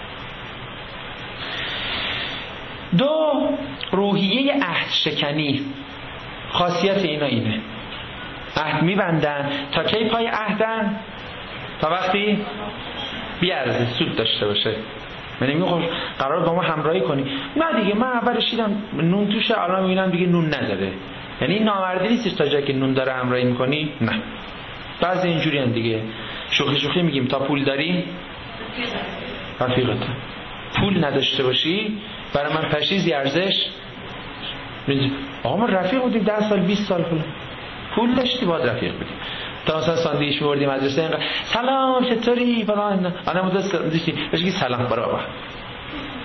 2 روحیه عهد شکنی. خاصیت اینا اینه، عهد میبندن. تا کی پای عهدن؟ تا وقتی بیارزه، سود داشته باشه. من میگم قرار با ما همراهی کنی؟ نه دیگه، من اولش دیدم نون توشه، الان میبینم دیگه نون نداره. یعنی این نامردی نیست تا جایی که نون داره همراهی میکنی. نه، بعضی اینجوری هم دیگه، شوخی میگیم تا پول داری رفیقت، پول نداشته باشی برای من پشیزی ارزش. آقا ما رفیق بودیم 10 سال 20 سال پول داشتی باید رفیق بودیم. تا مثلا ساندویچ می‌بردیم مدرسه، اینقدر سلام چطوری فلان، انا مدرسه داشتی بهش سلام برابر.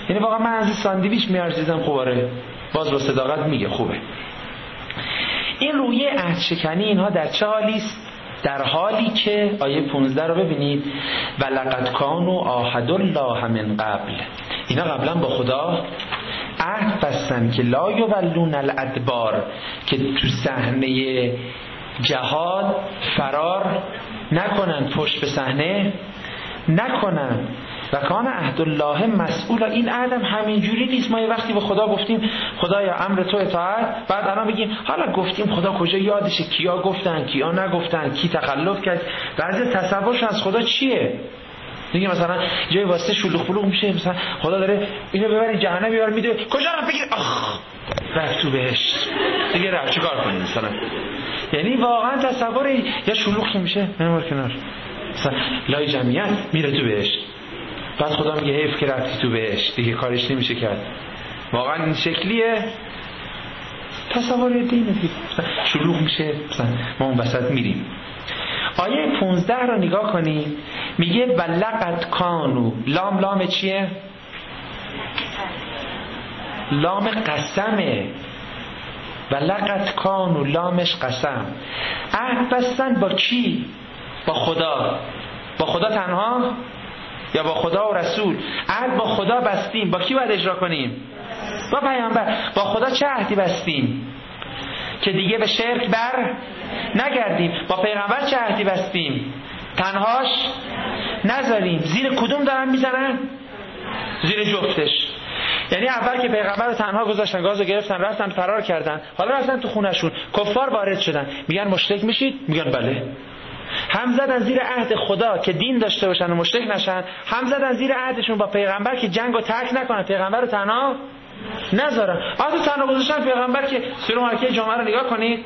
یعنی واقعا من از این ساندویچ میارزیدم. خوبه باز با صداقت میگه خوبه. این رویه عهدشکنی اینها در چه حالی است؟ در حالی که آیه 15 رو ببینید، ولقد کانوا عاهدوا الله من قبل، اینا قبلا با خدا عهد بستن که لا یولون الادبار، که تو صحنه جهاد فرار نکنن، پشت به صحنه نکنن. و کان عهد الله مسئول. این عهدم همینجوری نیست ما یه وقتی به خدا گفتیم خدایا امر تو اطاعت، بعد الان بگیم حالا گفتیم خدا کجا یادشه، کیا گفتن کیا نگفتن، کی تخلف کرد. بعضی تصورش از خدا چیه؟ دیگه مثلا جای واسه شلوغ پلوغ میشه، مثلا خدا داره اینو ببرین جهنم بیار میده، کجا رو بگیر رفت تو بهشت دیگه، رفت چیکار کنیم مثلا؟ یعنی واقعا تصور یا شلوغ میشه نمار کنار، مثلا لای جمعیت میره تو بهشت، بعد خدا میگه حیف که رفتی تو بهشت دیگه کارش نمیشه کرد. واقعا این شکلیه تصور دینه دیگه، شلوغ میشه مثلا ما اون وسط میریم. آیه 15 رو نگاه کنید، میگه ولقد کانوا، لام چیه؟ لام قسمه. ولقد کانوا لامش قسم. عهد بستن با کی؟ با خدا. با خدا تنها یا با خدا و رسول؟ عهد با خدا بستیم، با کی باید اجرا کنیم؟ با پیامبر. با خدا چه عهدی بستیم؟ که دیگه به شرک بر نگردیم. با پیغمبر چه عهدی بستیم؟ تنهاش نذاریم. زیر کدوم دارن میزنن؟ زیر جفتش. یعنی اول که پیغمبر رو تنها گذاشتن، گازو گرفتن رفتن فرار کردن، حالا رفتن تو خونشون، کفار وارد شدن، میگن مشرک میشید؟ میگن بله. هم زدن زیر عهد خدا که دین داشته باشن و مشرک نشن، هم زدن زیر عهدشون با پیغمبر که جنگو ترک نکنن، پیغمبر رو تنها نذارن. آخه تنها گذاشتن پیغمبر که سوره مبارکه جمعه رو نگاه کنید،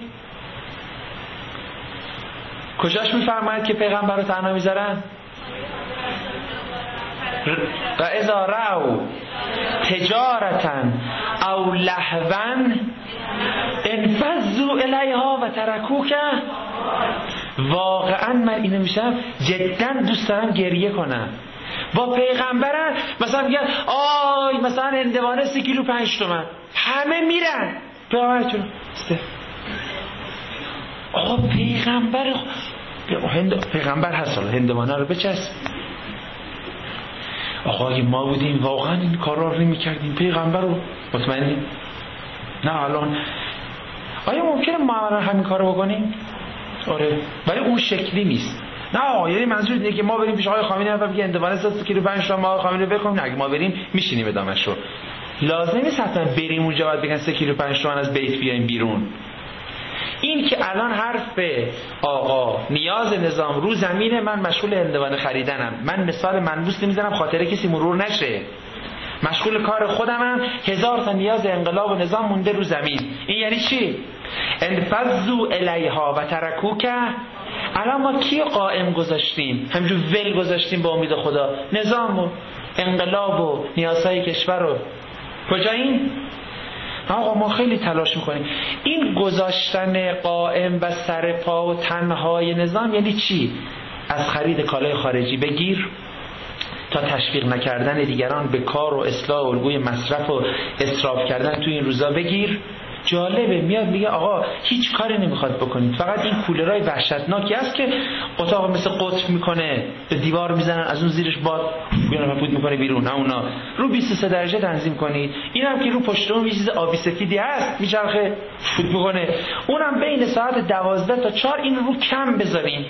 کجاش میفرماید که پیغمبر رو تنها میذارن؟ و اذا رأوا تجارتا او لهوا انفضوا الیها و ترکوک. واقعا من اینو میشم جدا دوست دارم گریه کنم. با پیغمبرن مثلا میگن آی مثلا هندوانه 3 کیلو 5 تومن، همه میرن پیغمبرتون آقا پیغمبر هست، هندوانه رو بچسب. آقا اگه ما بودیم واقعا این کارا رو نمی‌کردیم، پیغمبر رو مطمئنی؟ نه الان آیا ممکنه ما الان همین کارو بکنیم؟ آره، ولی اون شکلی نیست. نه یعنی منظور اینه که ما بریم پیش آقای خامنه‌ای و بگیم اندوانه 3 کیلو 5 تومن ما خامنه‌ای بکنیم. نه، اگه ما بریم میشینیم ادامه‌شو. لازم نیست حتما بریم اونجا بعد بگن 3 کیلو 5 تومن از بیت بیایم بیرون. این که الان حرف آقا نیاز نظام رو زمینه، من مشغول هندوانه خریدنم، من مثال منبوس نمیزنم خاطره کسی مرور نشه، مشغول کار خودمم، 1000 تا نیاز انقلاب و نظام مونده رو زمین. این یعنی چی؟ انفضوا الیها و ترکوک. الان ما کی قائم گذاشتیم؟ همینجور ول گذاشتیم با امید خدا نظام و انقلاب و نیازهای کشور رو. کجا این؟ آقا ما خیلی تلاش میکنیم. این گذاشتن قائم و سر پا و تنهای نظام یعنی چی؟ از خرید کالای خارجی بگیر تا تشویق نکردن دیگران به کار و اصلاح الگوی مصرف و اسراف کردن تو این روزا بگیر. جالبه میاد میگه آقا هیچ کاری نمیخواد بکنید، فقط این کولرای وحشتناکی است که اتاق مثل قطب میکنه، به دیوار میزنن، از اون زیرش باد بیرون فوت میکنه بیرون، نه اونا رو 23 درجه تنظیم کنید. اینم که رو پشت اون یه چیز آبی سفیدی هست میچرخه فوت میکنه، اونم بین ساعت 12 تا 4 این رو کم بذارین.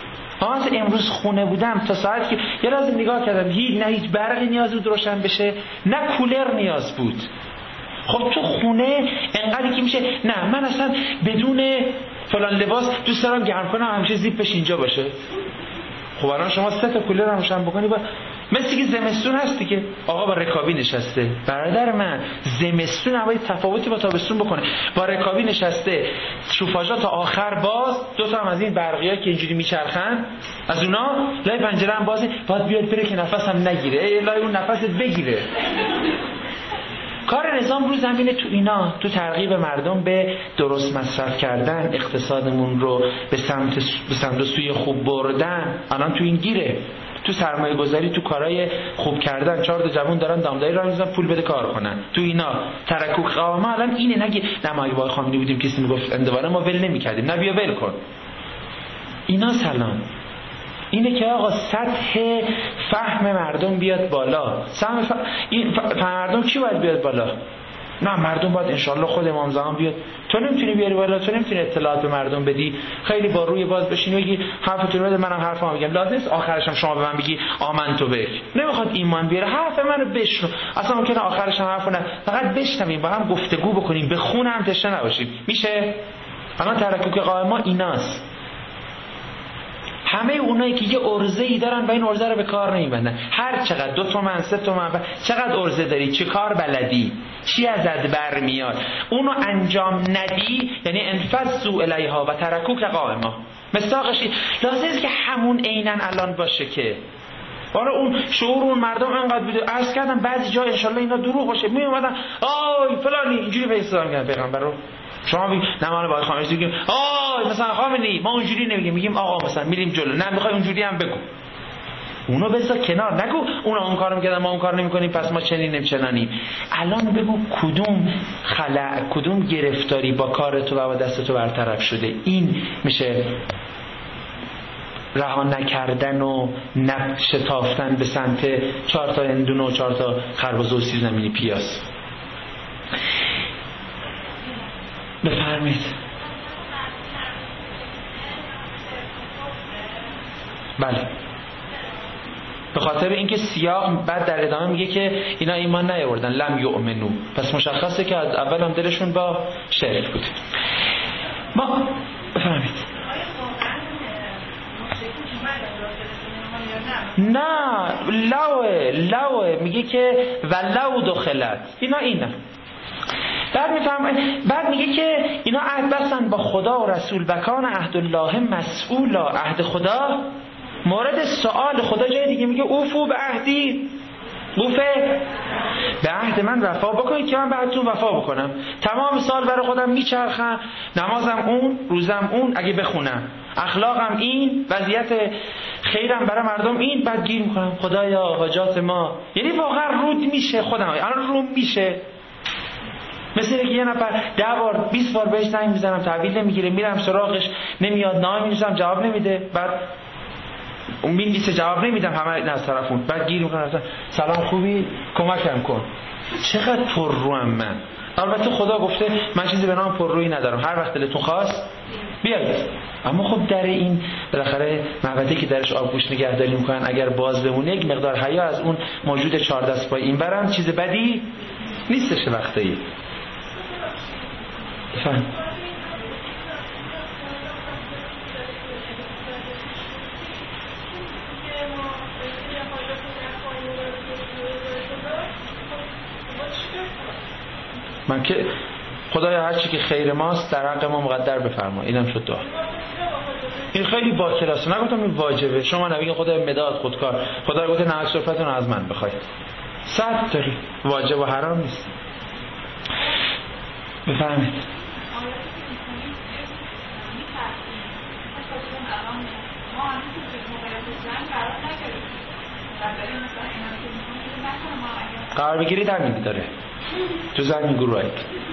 امروز خونه بودم تا ساعت که یه لحظه نگاه کردم هیچ برقی نیاز بود روشن بشه، نه کولر نیاز بود. خب تو خونه انقدری که میشه، نه من اصلا بدون فلان لباس دوست دارم گرم کنم همیشه زیپش اینجا باشه. خب الان شما 3 تا کولر هم روشن بکنی با مثل که زمستون هستی که آقا با رکابی نشسته. برادر من زمستون هم باید تفاوتی با تابستون بکنه. با رکابی نشسته، شوفاژا تا آخر باز، 2 تا هم از این برقی‌ها که اینجوری میچرخن از اونا لای پنجره هم بازه، باید بیاد بره که نفس هم نگیره، لای اون نفست بگیره. کار نظام رو زمینه تو اینا، تو ترغیب مردم به درست مصرف کردن، اقتصادمون رو به سمت سوی خوب بردن. الان تو این گیره. تو سرمایه گذاری، تو کارهای خوب کردن 4 تا جوون دارن دامداری راه میذارن پول بده کار کنن. تو اینا ترکوک قوامه الان اینه. نگی نه ما اگه با خامنه‌ای بودیم کسی میگفت اندوانه ما ول نمی‌کردیم، نه بیا ول کن. اینا سلام اینه که آقا سطح فهم مردم بیاد بالا. این مردم چی باید بیاد بالا؟ نه مردم باید انشالله خود امام زمان بیاد. تو نمیتونی بیاری بالا، تو نمیتونی اطلاعات به مردم بدی، خیلی با روی باز بشینی بگی حرفتون بده منم حرفمو بگم. لازم نیست آخرش هم شما به من بگی آمنتو به. نمیخواد ایمان بیاره، حرف منو بشنو. اصلا ممکنه آخرش هم حرفو نه، فقط بشنویم، با هم گفتگو بکنیم، به خون هم تشنه نباشیم. میشه؟ الان ترکوک قائم ما ایناست. همه اونایی که یه عرضه‌ای دارن و این عرضه رو به کار نمیبندن، هر چقدر 2 تومن 3 تومن چقدر عرضه داری، چه کار بلدی، چی ازت برمیاد، اونو انجام ندی، یعنی انفذوا الیها و ترکوک قائما. مصداقش لازمه که همون عیناً الان باشه که آره اون شعور اون مردم انقدر بوده. عرض کردم بعضی جا انشالله اینا دروغ باشه، می اومدن آی فلانی اینجوری پیغام میگن پیغمبر رو. شما میگی نه ما باید خامنه‌ای بگیم آی مثلا خامنه‌ای، ما اونجوری نمیگیم، میگیم آقا مثلا میریم جلو، نه میخوای اونجوری هم بگو. اونو بذار کنار، نگو اونا اون کارو میکردن ما اون کار نمیکنیم پس ما چنینیم چنانیم. الان بگو کدوم خلأ، کدوم گرفتاری با کار تو و با دست تو برطرف شده. این میشه رها نکردن و شتافتن به سمت 4 تا هندونه و 4 تا خربزه و سیر زمینی پیاز. بفرمایید. بله، به خاطر اینکه سیاق بعد در ادامه میگه که اینا ایمان نیاوردن، لم یؤمنو، پس مشخصه که از اول هم دلشون با شرک بود. ما بفرمایید. نه لوه میگه که ولو دخلت، اینا بعد میگه که اینا عهد بستن با خدا و رسول و کان عهد الله مسئولا. عهد خدا مورد سوال خدا. جای دیگه میگه اوفو به عهدی، اوفه به عهد من وفا بکنید که من به عهدتون وفا بکنم. تمام سال برای خودم میچرخم، نمازم اون، روزم اون، اگه بخونم اخلاقم این، وضعیت خیرم برای مردم این، بعد گیر میکنم خدایا حاجات ما. یعنی واقعا رود میشه خودم، الان روم میشه. مثل که یه نفر 10 بار 20 بار بهش زنگ میزنم تحویل نمیگیره، میرم سراغش نمیاد، نامه می‌نویسم جواب نمیده، بعد اون می‌نویسه جواب نمیدم، همه از طرفون، بعد گیر میکنم سلام خوبی کمکم کن. چقدر پرروام من. البته خدا گفته من چیزی به نام پررویی ندارم، هر وقت دلتون خواست بیاید. اما خب در این بالاخره معبدی که درش آبگوش نگهداری میکنن اگر باز بمونه یک مقدار حیا از اون موجود 4 دست پای این برم چیز بدی نیستش. وقتی فهم من که خدایا هر چی که خیر ماست در حق ما مقدر بفرما. اینم شد دعا. این خیلی با کلاسه، نگفتم این واجبه. شما نبیگه خدا مداد خودکار، خدا گفته نه صرفتون از من بخواید. صد داری واجب و حرام نیست. بفرمایید. قرار بگیرید همین داره تو زمین گروهید.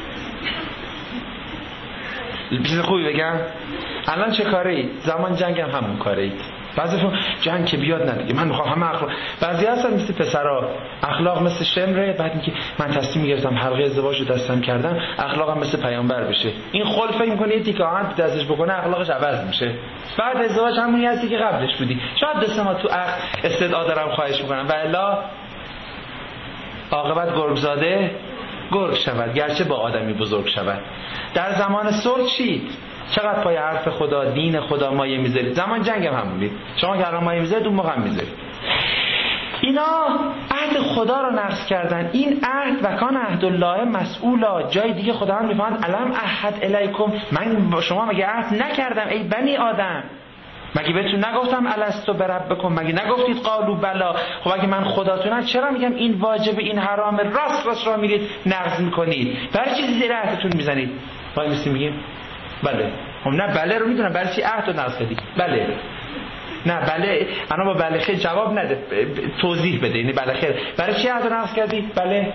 چیز خوبی بگم الان چه کاره اید؟ زمان جنگ هم همون کاره اید. بعضیشون جنگ که بیاد ندیگه من میخوام همه اخلاق. بعضی هستن مثل پسرا اخلاق مثل شمره، بعد میگه من تصمیم گرفتم حلقه ازدواج رو دستم کردم اخلاقم مثل پیامبر بشه. این خلفه میکنه یه تیکه آهن دستش بکنه اخلاقش عوض میشه. بعد ازدواج همونی هستی که قبلش بودی. شاید دستم تو استدعا دارم خواهش میکنم و الا عاقبت گرگزاده گرگ شود گرچه با آدمی بزرگ شود. در زمان صلح چی؟ چقدر پای حرف خدا دین خدا مایه میذارید. زمان جنگ هم همونید. شما که الان مایه میذارید اون موقع هم میذارید. اینا عهد خدا رو نقض کردن. این عهد و کان عهد الله مسئولا. جای دیگه خدا هم میفهمد الم عهد الیکم، من با شما مگه عهد نکردم ای بنی آدم؟ مگه بهتون نگفتم الستو بربکم؟ مگه نگفتید قالوا بلا؟ خب اگه من خداتونم چرا میگم این واجب این حرام راست را میرید نقض میکنید؟ برای چیزی زیر عهدتون میزنید؟ وای میگیم بله. خب نه بله رو میدونم برای چی عهد رو نقض کردی؟ بله نه بله، انا با بله خیر جواب نده، توضیح بده. یعنی بله خیر برای چی عهد نقض کردی؟ بله.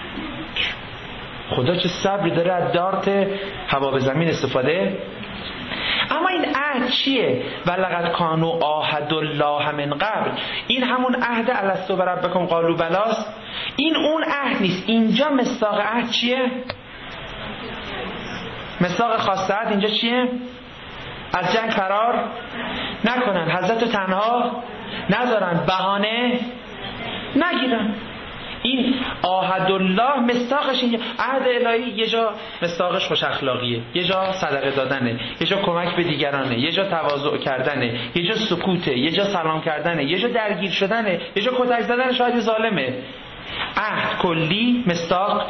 خدا چه صبری داره از دارت هوا به زمین استفاده. اما این عهد چیه؟ ولقد کانوا عاهدوا الله من قبل. این همون عهد الست بربکم قالوا بلاست. این اون عهد نیست. اینجا مصداق عهد چیه؟ مصداق خاص عهد اینجا چیه؟ از جنگ فرار نکنن، حضرت رو تنها نذارن، بهانه نگیرن. این عهد الله مصداقش اینجا. عهد الهی یه جا مصداقش خوش اخلاقیه، یه جا صدقه دادنه، یه جا کمک به دیگرانه، یه جا تواضع کردنه، یه جا سکوته، یه جا سلام کردنه، یه جا درگیر شدنه، یه جا کتک زدن شاید ظالمه. عهد کلی، مصداق.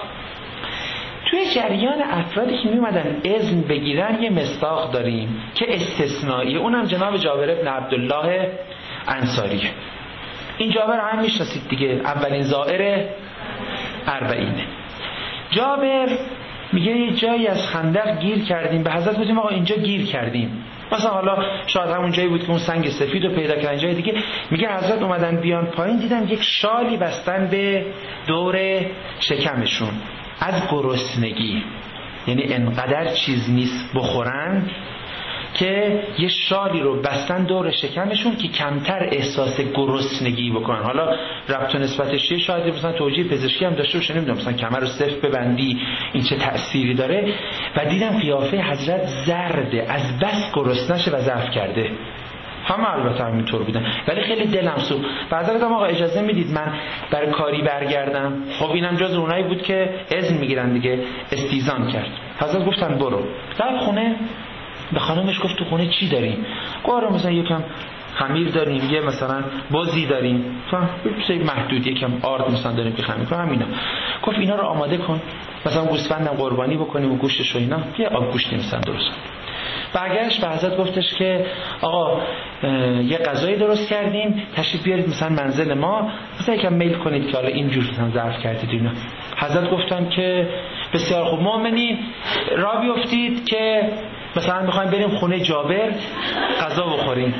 توی جریان افرادی که میومدن اذن بگیرن یه مصداق داریم که استثنائیه، اونم جناب جابر بن عبدالله انصاریه. این جابر هم میشناسید دیگه، اولین زائر 40. جابر میگه یه جایی از خندق گیر کردیم، به حضرت گفتیم آقا اینجا گیر کردیم، مثلا حالا شاید همون جایی بود که اون سنگ سفید رو پیدا کردن جای دیگه. میگه حضرت اومدن بیان پایین، دیدن یک شالی بستن به دور شکمشون از گرسنگی، یعنی انقدر چیز نیست بخورن که یه شالی رو بستن دور شکمشون که کمتر احساس گرسنگی بکنن. حالا ربط و نسبتش چیه؟ شاید مثلا توجیه پزشکی هم داشته باشه، نمیدونم، مثلا کمر رو صفر ببندی این چه تأثیری داره. و دیدم قیافه حضرت زرده، از بس گرسنشه و ضعف کرده. همه البته همینطور بودن، ولی خیلی دلم سوخت. بعد گفتم آقا اجازه میدید من برای کاری برگردم؟ خب اینم جز اونایی بود که اذن میگیرن دیگه. استیزان کرد. حضرت گفتن برو. در خونه به خانمش گفت تو خونه چی داریم؟ گفت مثلا یکم خمیر داریم، یه مثلا بزی داریم، چیز محدود، یکم آرد مثلا داریم که خمیر کنم اینا. گفت اینا رو آماده کن، مثلا گوسفندم قربانی بکنیم و گوشتش و اینا، یه آب گوشتی مثلا درست کن. برگشت به حضرت گفتش که آقا یه غذایی درست کردیم، تشریف بیارید مثلا منزل ما، مثلا یکم میل کنید که حالا اینجور مثلا ظرف کردید اینا. حضرت گفتن که بسیار خوب، مؤمنین راه بیفتید که مثلا میخوایم بریم خونه جابر غذا بخوریم.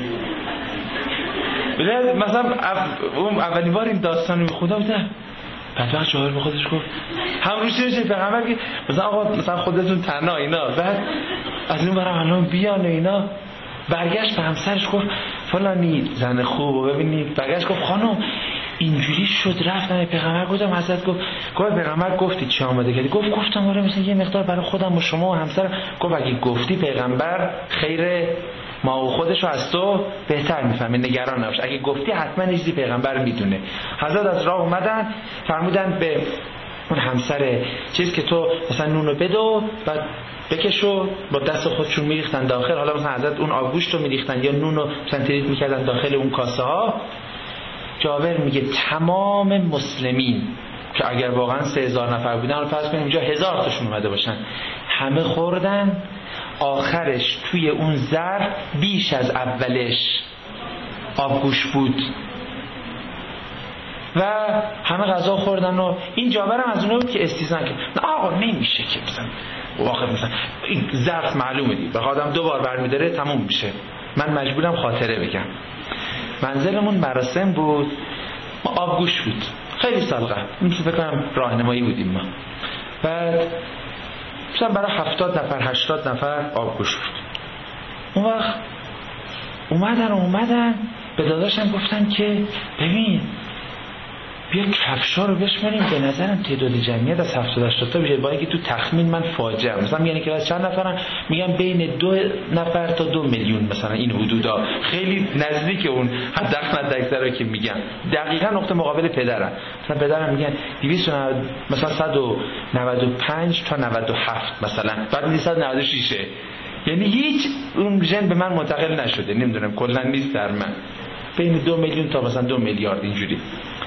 مثلا اون اولین بار این داستان رو میخوندم بودم، بعد وقت جابر به خودش گفت هم روش نمیشه پیغمبر که مثلا آقا مثلا خودتون تنها اینا، بعد از اون برام الان بیان و اینا. برگشت به همسرش گفت فلانی زن خوب و ببینید، برگشت گفت خانم اینجوری شد رفتم پیغمبر. گفتم حضرت گفت پیغمبر گفتی چی آماده کردی؟ گفتم آره مثلا یه مقدار برای خودم و شما و همسرم. گفت اگه گفتی پیغمبر خیر ما و خودشو از تو بهتر میفهمه، نگران نباش، اگه گفتی حتما چیزی پیغمبر میدونه. حضرت از راه اومدن فرمودن به اون همسر چیز که تو مثلا نونو بدو بعد بکشو، با دست خودشون میریختن داخل. حالا مثلا حضرت اون آبگوشت رو میریختن یا نونو سنتریت میکردن داخل اون کاسه ها. جابر میگه تمام مسلمین که اگر واقعا 3000 نفر بودن، رو فرض کنیم اینجا 1000 تاشون اومده باشن، همه خوردن. آخرش توی اون ظرف بیش از اولش آبگوشت بود و همه غذا خوردن. و این جابر هم از اونه بود که استیزان کرد نه آقا نمیشه که مثلا واقعا مثلا این ظرف معلومه دی به آدم 2 بار برمیداره تموم میشه. من مجبورم خاطره بگم. منزلمون مراسم بود، ما آبگوشت بود خیلی سال قبل، فکر کنم راهنمایی بودیم ما. بعد مثلا برای 70 نفر 80 نفر آبگوشت بود. اون وقت اومدن به داداشم گفتن که ببین بیا کفشا رو بشماریم، به نظرم تعداد جمعیت از 70-80 تا میشه، با اینکه تو تخمین من فاجعه مثلا میگن که از چند نفرن، میگن بین 2 نفر تا 2 میلیون مثلا این حدودا، خیلی نزدیک اون حداکثر که میگن. دقیقاً نقطه مقابل پدرم، مثلا پدرم میگن 290 مثلا 195 تا 97 مثلا، بعد 196 یعنی هیچ اون ژن به من منتقل نشده، نمیدونم کلا نیست در من، بین 2 میلیون تا مثلا 2 میلیارد اینجوری.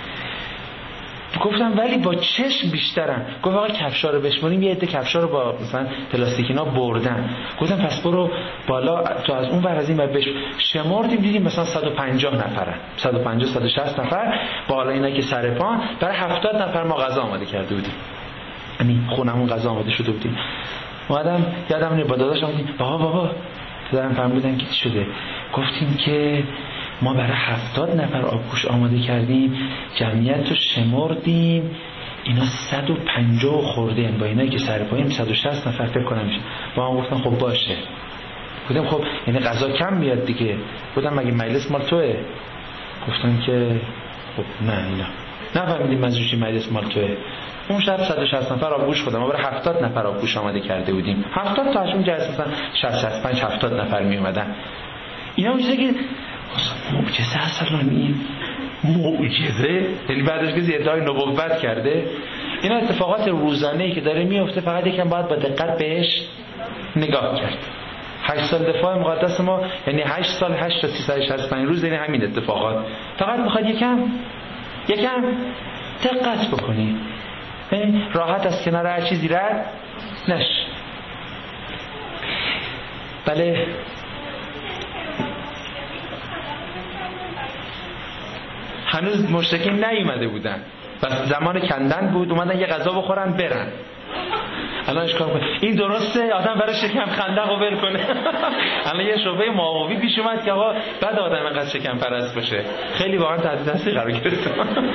گفتم ولی با چشم بیشترن. گفت آقا کفشا رو بشماریم، یه عده کفشا رو با مثلا پلاستیکینا بردن. گفتم پس برو بالا تو از اون ور از این ور شمردیم دیدیم مثلا 150 نفرن، 150 160 نفر بالا اینا که سر پان، برای 70 نفر ما غذا آماده کرده بودیم، یعنی خونمون غذا آماده شده بودیم. اومدم یادم با داداشم گفتیم بابا پدرم فرمودن که چی شده؟ گفتیم که ما برای 70 نفر آبگوش آماده کردیم، جمعیت رو شمردیم، اینا 150 خورده، با اینایی که سر پاییم 160 نفر فکر کنم میشه. با هم گفتن خب باشه. گفتم خب یعنی غذا کم میاد دیگه. گفتم مگه مجلس مال توئه؟ گفتن که خب نه اینا نفهمیدیم منظورش مجلس مال توئه. اون شب 160 نفر آبگوش خودم، ما برای 70 نفر آبگوش آماده کرده بودیم. 70 تا اون جلسه مثلا 60 65 70 نفر می اومدن. اینا میگه که معجزه اصلا این معجزه، یعنی بعدش که ادعای نبوت کرده. اینا اتفاقات روزانه‌ای که داره میفته، فقط یکم باید با دقت بهش نگاه کرد. 8 سال دفاع مقدس ما یعنی 8 سال 8 تا 365 روز، یعنی همین اتفاقات. فقط میخواد یکم دقت بکنی، راحت از کنار هر چیزی رد نش. بله هنوز مشرکین نیومده بودن، بس زمان کندن بود، اومدن یه غذا بخورن برن. الان اشکال کنه این درسته آدم برای شکم خندق رو ول کنه؟ الان یه شبهه معاوی پیش اومد که آقا بعد آدم اینقدر شکم پرست باشه، خیلی واقعا تحت تاثیر قرار گرفت.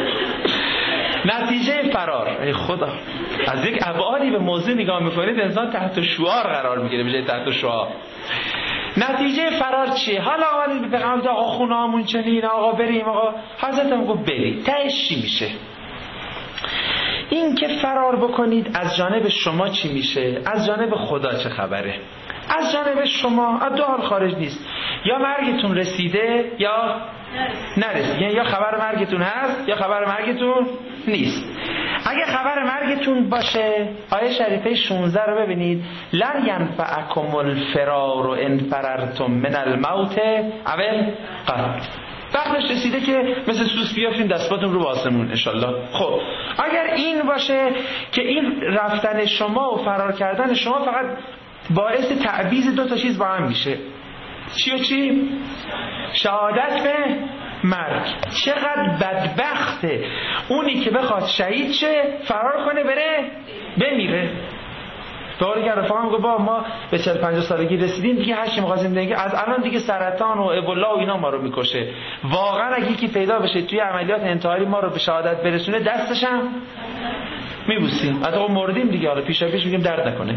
نتیجه فرار، ای خدا، از یک ابعادی به موضوع نگاه میکنید انسان تحت شعار قرار میگیره به جای تحت شعار. نتیجه فرار چیه؟ حالا آقا به پیغمبر آقا خونه‌مون چنین، آقا بریم، آقا حضرت هم گفت برید. تهش چی میشه؟ این که فرار بکنید از جانب شما چی میشه؟ از جانب خدا چه خبره؟ از جانب شما از دو حال خارج نیست، یا مرگتون رسیده یا نرسیده، یا خبر مرگتون هست یا خبر مرگتون نیست. اگه خبر مرگتون باشه، آیه شریفه 16 رو ببینید، لن ینفعکم الفرار ان فررتم من الموت اول قتل. وقتش رسیده که مثل سوس بیافتین دستاتون رو به آسمون انشالله. خب اگر این باشه که این رفتن شما و فرار کردن شما فقط باعث تعویض دو تا چیز با هم میشه، چی و چی؟ شهادت به مرگ. چقدر بدبخته اونی که بخواد شهید شه، فرار کنه بره بمیره. دوباره که رفاقم گفت با ما به 40-50 سالگی رسیدیم دیگه هر چی می‌خواستیم دیگه، از الان دیگه سرطان و ابولا و اینا ما رو میکشه. واقعا اگه یکی پیدا بشه توی عملیات انتحاری ما رو به شهادت برسونه، دستش هم میبوسیم. حتی مردیم دیگه، حالا پیش میگیم درد نکنه.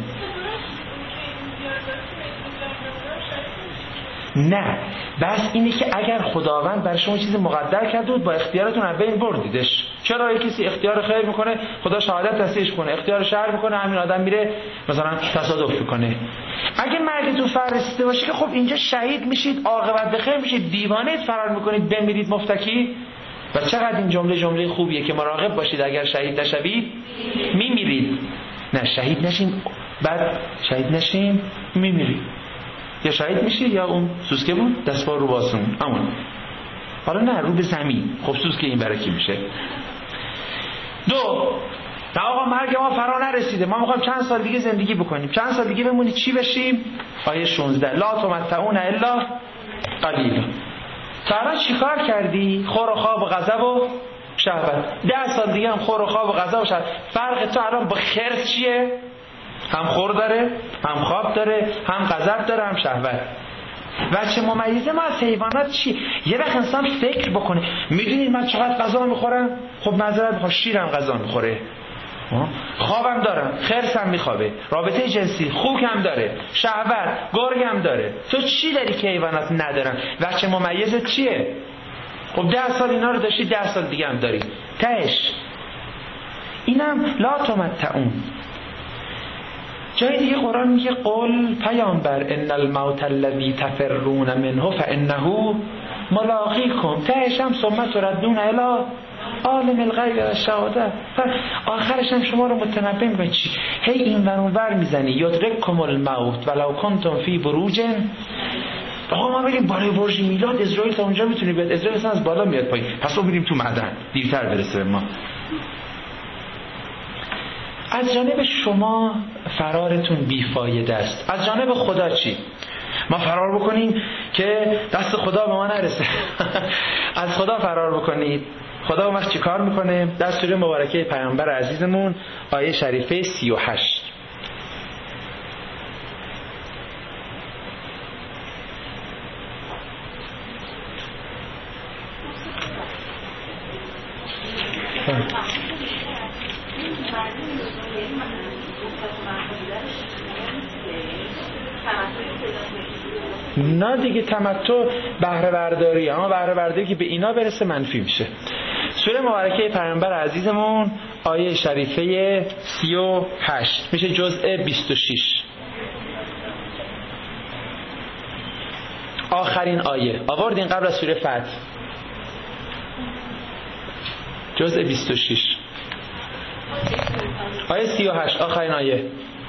نه، بس اینه که اگر خداوند برای شما چیزی مقدر کرده بود با اختیارتون از بین بردیدش. چرا یک کسی اختیار خیر میکنه خدا شهادت نصیبش کنه، اختیار شر میکنه همین آدم میره مثلا تصادف میکنه. اگه مرگتون فرسته باشه که خب اینجا شهید میشید، عاقبت بخیر میشید، دیوانه فرار میکنید بمیرید مفتکی. و چقدر این جمله خوبیه که مراقب باشید اگر شهید نشوید میمیرید. نه شهید نشیم، بعد شهید نشیم میمیرید. یا شهید میشی یا اون سوسکه بود دست پا رو باسمون همون. حالا نه رو به زمین. خب سوسکه این برای کی میشه؟ دو، نه آقا مرگ ما فرا نرسیده، ما میخوایم چند سال دیگه زندگی بکنیم، چند سال دیگه بمونی چی بشیم؟ آیه 16 لا تمتعون الا قلیلا. تا الان چیکار کردی؟ خور و خواب و غضب و شهوت. 10 سال دیگه هم خور و خواب و غضب و شهوت. فرق تو الان با خرس چیه؟ هم خور داره، هم خواب داره، هم غضب داره، هم شهوت. وجه ممیزه ما از حیوانات چی؟ یه وقت انسان فکر بکنه، میدونید من چقدر غذا میخورم؟ خب معذرت میخوام، شیرم غذا میخوره، خوابم دارم، خرس هم میخوابه، رابطه جنسی خوک هم داره، شهوت، گرگ هم داره. تو چی داری که حیوانات ندارن؟ وجه ممیزه چیه؟ خب 10 سال اینا رو داشتی، 10 سال دیگه هم داری. تهش اینم لا تمتعون. جای دیگه قرآن میگه قل پیامبر ان الموت الذی تفرون منه فانه ملاقیکم. تهش هم ثم تردون الی عالم الغیب و الشهاده. آخرش هم شما رو متنبه میکنه چی؟ هی این ور اون ور میزنی یدرککم الموت ولو کنتم فی بروج. آقا ما بریم بالای برج میلاد، اسرائیل تا اونجا میتونه بیاد، اسرائیل اصلا از بالا میاد پایین، پس ما بریم تو معدن دیرتر برسه به ما. از جانب شما فرارتون بیفایده است. از جانب خدا چی؟ ما فرار بکنیم که دست خدا به ما نرسه. از خدا فرار بکنید. خدا وقت چی کار میکنه؟ در سوره مبارکه پیامبر عزیزمون آیه شریفه 38. نه دیگه تمتع بهره برداری، اما بهره برداری که به اینا برسه منفی میشه. سوره مبارکه پیامبر عزیزمون آیه شریفه 38 میشه جزء 26، آخرین آیه آوردین قبل از سوره فتح، جزء 26 آیه 38 آخرین آیه.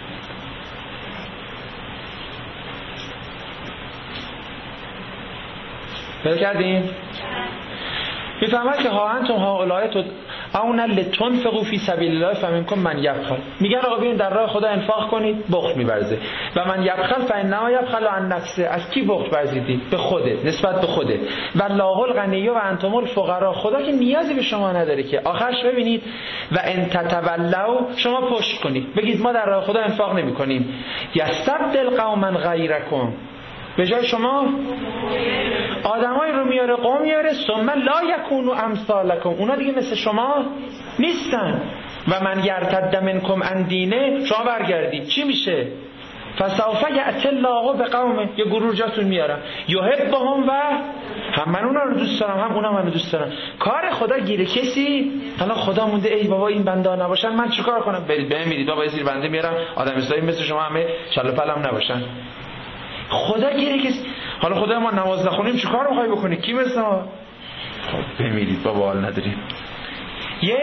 پیدا کردین؟ میفهمد که ها انتم هؤلاء تدعون لتنفقوا فی سبیل الله فمنکم من یبخل. میگن آقا بیاین در راه خدا انفاق کنید، بخل می‌ورزه. و من یبخل فانما یبخل عن نفسه. از کی بخل ورزیدید؟ به خودت، نسبت به خودت. و الله الغنی و انتم الفقراء. خدا که نیازی به شما نداره که. آخرش ببینید و ان تتولوا، شما پشت کنید بگید ما در راه خدا انفاق نمی‌کنیم، یستبدل قوما غیرکم، به جای شما آدمای رو میاره، قوم میاره، ثم لا یکونوا امثالکم، اونا دیگه مثل شما نیستن. و من یرتد منکم عن دینه، شما برگردید چی میشه؟ فسوف یأتی الله بقوم، یه گروه جاتون میارم یحبهم و هم من اونا رو دوست دارم هم اونا منو دوست دارن. کار خدا گیره کسی؟ حالا خدا مونده ای بابا این بنده ها نباشن من چیکار کنم؟ برید بمیرید بابا، زیر بنده میارم، آدم اسلامی مثل شما همه چاله پلم نباشن. خدا گیره کسی. حالا خدا ما نماز نخونیم چیکار میخوای بکنی؟ کی مثل ما؟ خب بمیرید بابا، حال نداریم. یه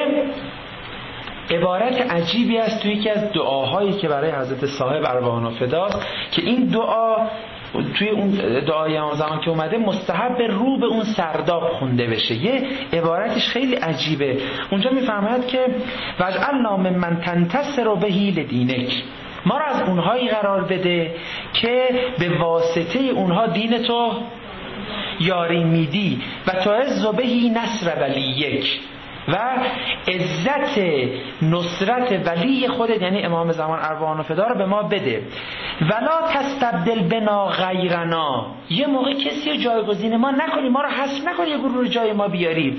عبارت عجیبی است توی یکی از دعاهایی که برای حضرت صاحب ارواحنا فداست که این دعا توی اون دعای اون زمان که اومده مستحب رو به اون سرداب خونده بشه. یه عبارتش خیلی عجیبه. اونجا میفهمد که وجعلنا ممن تنتصر به لدینک، ما را از اونهایی قرار بده که به واسطه اونها دین تو یاری میدی و تعز بهی نصر ولیک، و عزت نصرت ولی خودت یعنی امام زمان ارواحنا فدا رو به ما بده. ولا تستبدل بنا غیرنا، یه موقع کسی جایگزین ما نکنی، ما رو حذف نکنی، یه گروه رو جای ما بیاری.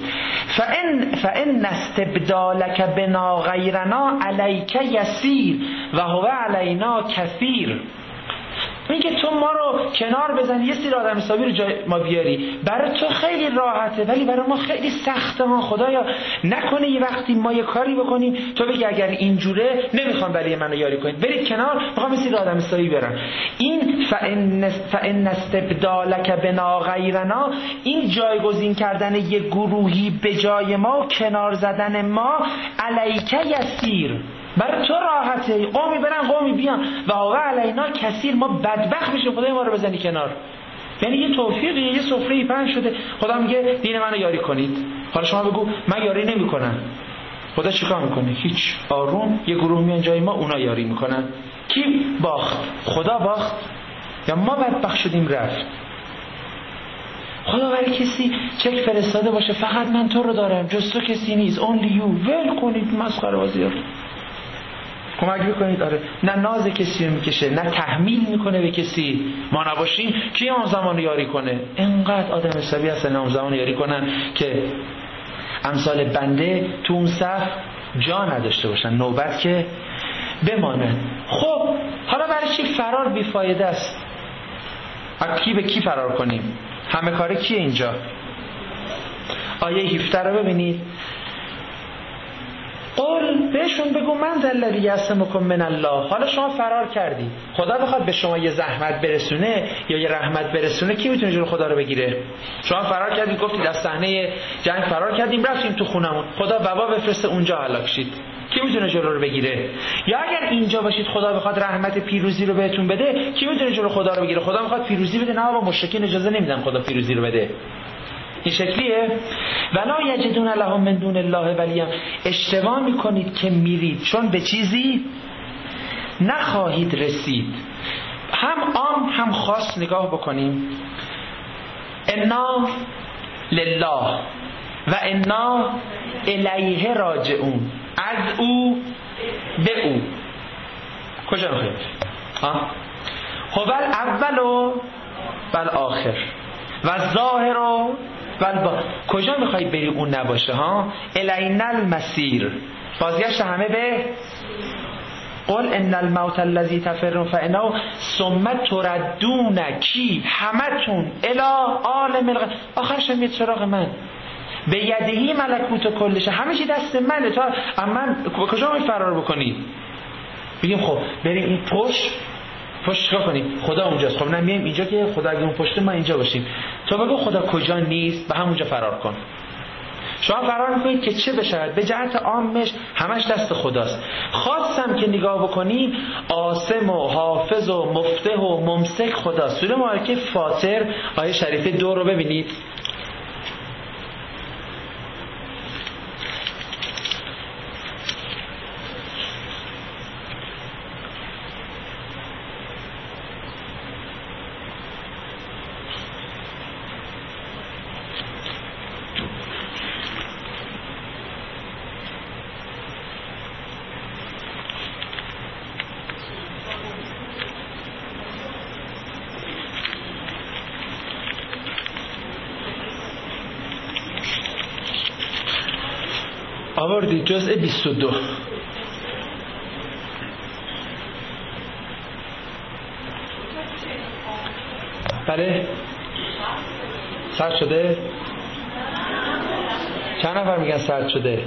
فان استبدالک بنا غیرنا علیک یسیر و هو علینا کثیر. میگه تو ما رو کنار بزنی، یه سری آدم حسابی رو جای ما بیاری، برای تو خیلی راحته ولی برای ما خیلی سخته. ما خدایا نکنه یه وقتی ما یه کاری بکنیم تو بگی اگر اینجوره نمیخوام ولی منو یاری کنید، برید کنار، میخوام یه سری آدم حسابی برن. این فان استبدالک بنا غیرنا، این جایگزین کردن یه گروهی به جای ما، کنار زدن ما، علیک یسیر، برای تو راحته، قومی برن قومی بیان، و هو علینا کثیر، ما بدبخت میشیم خدای ما رو بزنی کنار. یعنی یه توفیقی، یه سفره‌ای پهن شده، خدا میگه دین منو یاری کنید. حالا شما بگو من یاری نمیکنم، خدا چیکار میکنه؟ هیچ، آروم یه گروه میان جای ما، اونا یاری میکنن. کی باخت؟ خدا باخت یا ما بدبخت شدیم رفت؟ خدا برای کسی چک فرستاده باشه فقط من تو رو دارم جز تو کسی نیست، only you، ول کنید مسخره بازی، کمک بکنید. آره، نه ناز کسی رو میکشه، نه تحمیل میکنه به کسی. ما نباشیم کی اون زمان یاری کنه؟ انقدر آدم حسابی هستن اون زمان یاری کنن که امثال بنده تو اون صف جا نداشته باشن، نوبت که بمانن. خب حالا برای چی فرار بیفایده است؟ از کی به کی فرار کنیم؟ همه کاره کیه اینجا؟ آیه 17 رو ببینید. قول بهشون بگو من ذلذی یعصمکم من الله. حالا شما فرار کردی، خدا بخواد به شما یه زحمت برسونه یا یه رحمت برسونه، کی میتونه جلو خدا رو بگیره؟ شما فرار کردید، گفتید از صحنه جنگ فرار کردیم رفتیم تو خونمون، خدا وبا بفرسته اونجا هلاک شید، کی میتونه جلو رو بگیره؟ یا اگر اینجا باشید خدا بخواد رحمت پیروزی رو بهتون بده، کی میتونه جلو خدا رو بگیره؟ خدا میخواد پیروزی بده، نه بابا مشرکین اجازه نمیدن خدا پیروزی رو بده. این شکلیه. ولا یجدون لهم من دون الله ولیا. اشتباه میکنید که میرید چون به چیزی نخواهید رسید. هم عام هم خاص نگاه بکنیم. انا لله و انا الیه راجعون، از او به او. کجا میخواید؟ هو الاول و الاخر و الظاهر و کجا میخوایی بری اون نباشه؟ ها الینا المسیر، بازگشت همه به قل ان الموت الذی تفرون فانه ثم تردون کی همتون الی عالم الغیب. آخرش میاد سراغ من. به یدهی ملکوت کلش، همه چی دست منه. تا من کجا میخوای فرار بکنی؟ بگیم خب بریم این پشت چیکار کنیم؟ خدا اونجاست. خب نه میایم اینجا که خدا اگه اون پشته ما اینجا باشیم. تو بگو خدا کجا نیست، به همونجا فرار کن. شما فرار میکنید که چه بشود؟ به جهت عامش همش دست خداست. خواستم که نگاه بکنیم عاصم و حافظ و مفتح و ممسک خداست. سوره مبارکه فاطر آیه شریفه 2 رو ببینید. آوردی جزء 22. بله سرد شده؟ چند نفر میگن سرد شده؟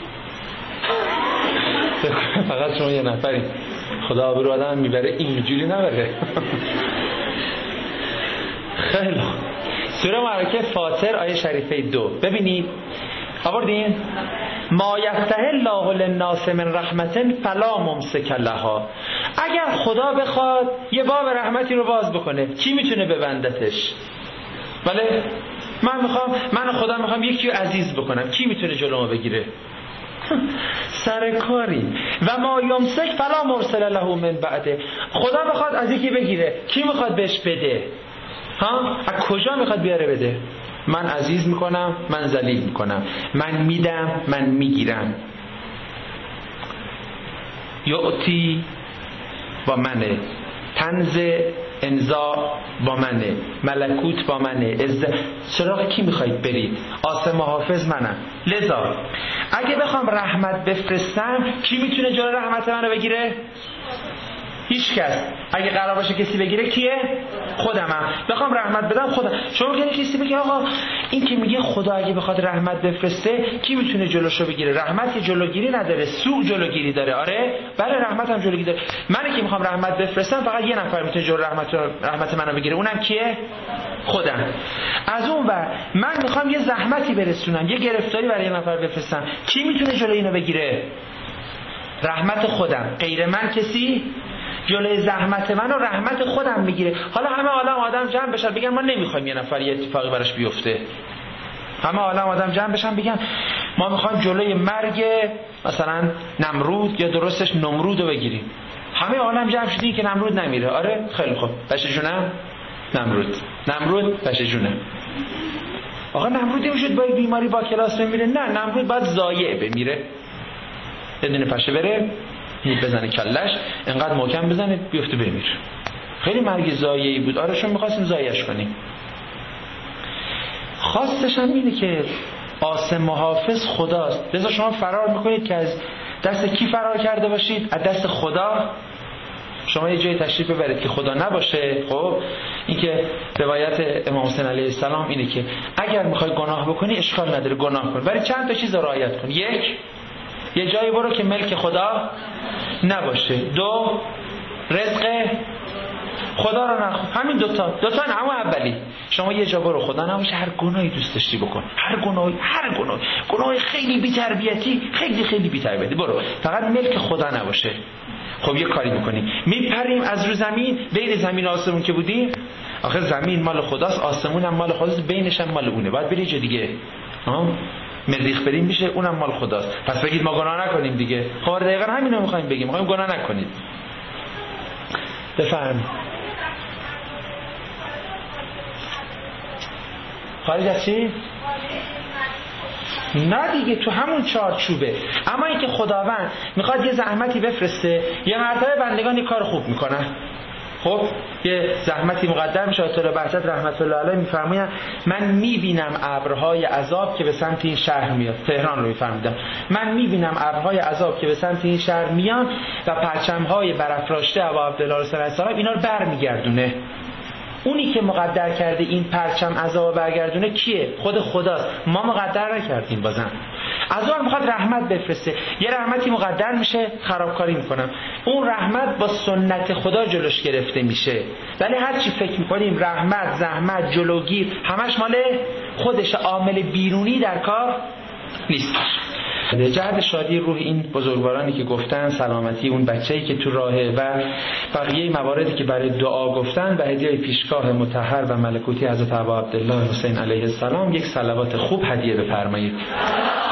فقط شما یه نفری. خدا آبرو آدم میبره اینجوری نبره. خیلی سوره مبارکه فاطر آیه شریفه 2 ببینید. آوردین؟ ما یفتح الله للناس من رحمت فلا ممسک لها. اگر خدا بخواد یه باب رحمتی رو باز بکنه، کی میتونه ببندتش؟ بله من خدا میخوام یکی رو عزیز بکنم، کی میتونه جلومو بگیره؟ سرکاری. و ما یمسک فلا مرسل له من بعده. خدا بخواد از یکی بگیره، کی میخواد بهش بده؟ از کجا میخواد بیاره بده؟ من عزیز میکنم، من ذلیل میکنم، من میدم، من میگیرم. یعطی با منه، طنز انزا با منه، ملکوت با منه. سراغ کی میخواید برید؟ عاصم و حافظ منم. لذا اگه بخوام رحمت بفرستم، کی میتونه جلوی رحمت منو بگیره؟ هیچ کس. اگه قرار باشه کسی بگیره کیه؟ خودمم. بخوام رحمت بدم خودم. شما که کسی بگه آقا این که میگه خدا اگه بخواد رحمت بفرسته کی میتونه جلوشو بگیره؟ رحمت که جلوگیری نداره، سوء جلوگیری داره. آره بله رحمت هم جلوگیری داره. من که میخوام رحمت بفرستم فقط یه نفر میتونه جلو رحمت منو بگیره، اونم کیه؟ خودم. از اون ور من میخوام یه زحمتی برسونم، یه گرفتاری برای یه نفر بفرستم، کی میتونه جلوی اینو بگیره؟ رحمت خودم. غیر من کسی جلوی زحمت من و رحمت خودم میگیره. حالا همه عالم آدم جمع بشن بگن ما نمیخوایم یه نفر یه اتفاقی براش بیفته. همه عالم آدم جمع بشن بگن ما میخوایم جلوی مرگ مثلا نمرود یا درستش نمرود رو بگیریم. همه عالم جمع شدین که نمرود نمیره. آره خیلی خوب. بچه جونم نمرود بچه جونم. آقا نمرود نمیشد با بیماری با کلاس بمیره؟ نه، نمرود باید ضایع بمیره. یه دونه پشه بره بزنه کلش، انقدر محکم بزنه بیفته بمیر. خیلی مرگ ضایعی بود. آره شما می‌خواستیم ضایعش کنیم. خواستش هم اینه که عاصم محافظ خداست. لذا شما فرار میکنید که از دست کی فرار کرده باشید؟ از دست خدا. شما یه جای تشریف ببرید که خدا نباشه. خب این که روایت امام حسین علیه السلام اینه که اگر میخوای گناه بکنی اشکال نداره گناه کن، ولی چند تا چیز رو رعایت کن. یک، یه جایی برو که ملک خدا نباشه. دو، رزق خدا رو نخور. همین دوتا نه. اما اولی شما یه جا برو خدا نباشه، هر گناهی دوست داشتی بکن، هر گناهی خیلی بی‌تربیتی، خیلی بی‌تربیتی برو، فقط ملک خدا نباشه. خب یه کاری میکنیم، میپریم از رو زمین، بین زمین و آسمون که بودیم، آخه زمین مال خداست، آسمون هم مال خداست، بینش هم مال اونه، باید بری جا دیگه. مریخ بریم میشه، اونم مال خداست. پس بگید ما گناه نکنیم دیگه. خب دقیقاً همینو میخوایم بگیم، میخوایم گناه نکنید. بفرمایید. خارج از چی؟ نه دیگه، تو همون چارچوبه. اما اینکه خداوند میخواد یه زحمتی بفرسته، یه مرتبه بندگان یه کار خوب میکنن. خب یه زحمتی مقدم میشه. آیت الله بهجت رحمت الله علیه میفرمایند من میبینم ابرهای عذاب که به سمت این شهر میاد. تهران رو میفرمودم. من میبینم ابرهای عذاب که به سمت این شهر میان و پرچم‌های برافراشته ابا عبدالله علیه السلام اینا رو برمیگردونه. اونی که مقدر کرده این پرچم عذاب برگردونه کیه؟ خود خداست. ما مقدر نکردیم. بازم عذاب میخواد رحمت بفرسته. یه رحمتی مقدر میشه خرابکاری میکنم، اون رحمت با سنت خدا جلوش گرفته میشه. ولی هر چی فکر میکنیم رحمت، زحمت، جلوگیر همش مال خودش، عامل بیرونی در کار نیست. جهت شادی روح این بزرگوارانی که گفتن، سلامتی اون بچه‌ای که تو راهه و بقیه مواردی که برای دعا گفتن و هدیه پیشگاه مطهر و ملکوتی حضرت ابا عبدالله حسین علیه السلام، یک صلوات خوب هدیه بفرمایید.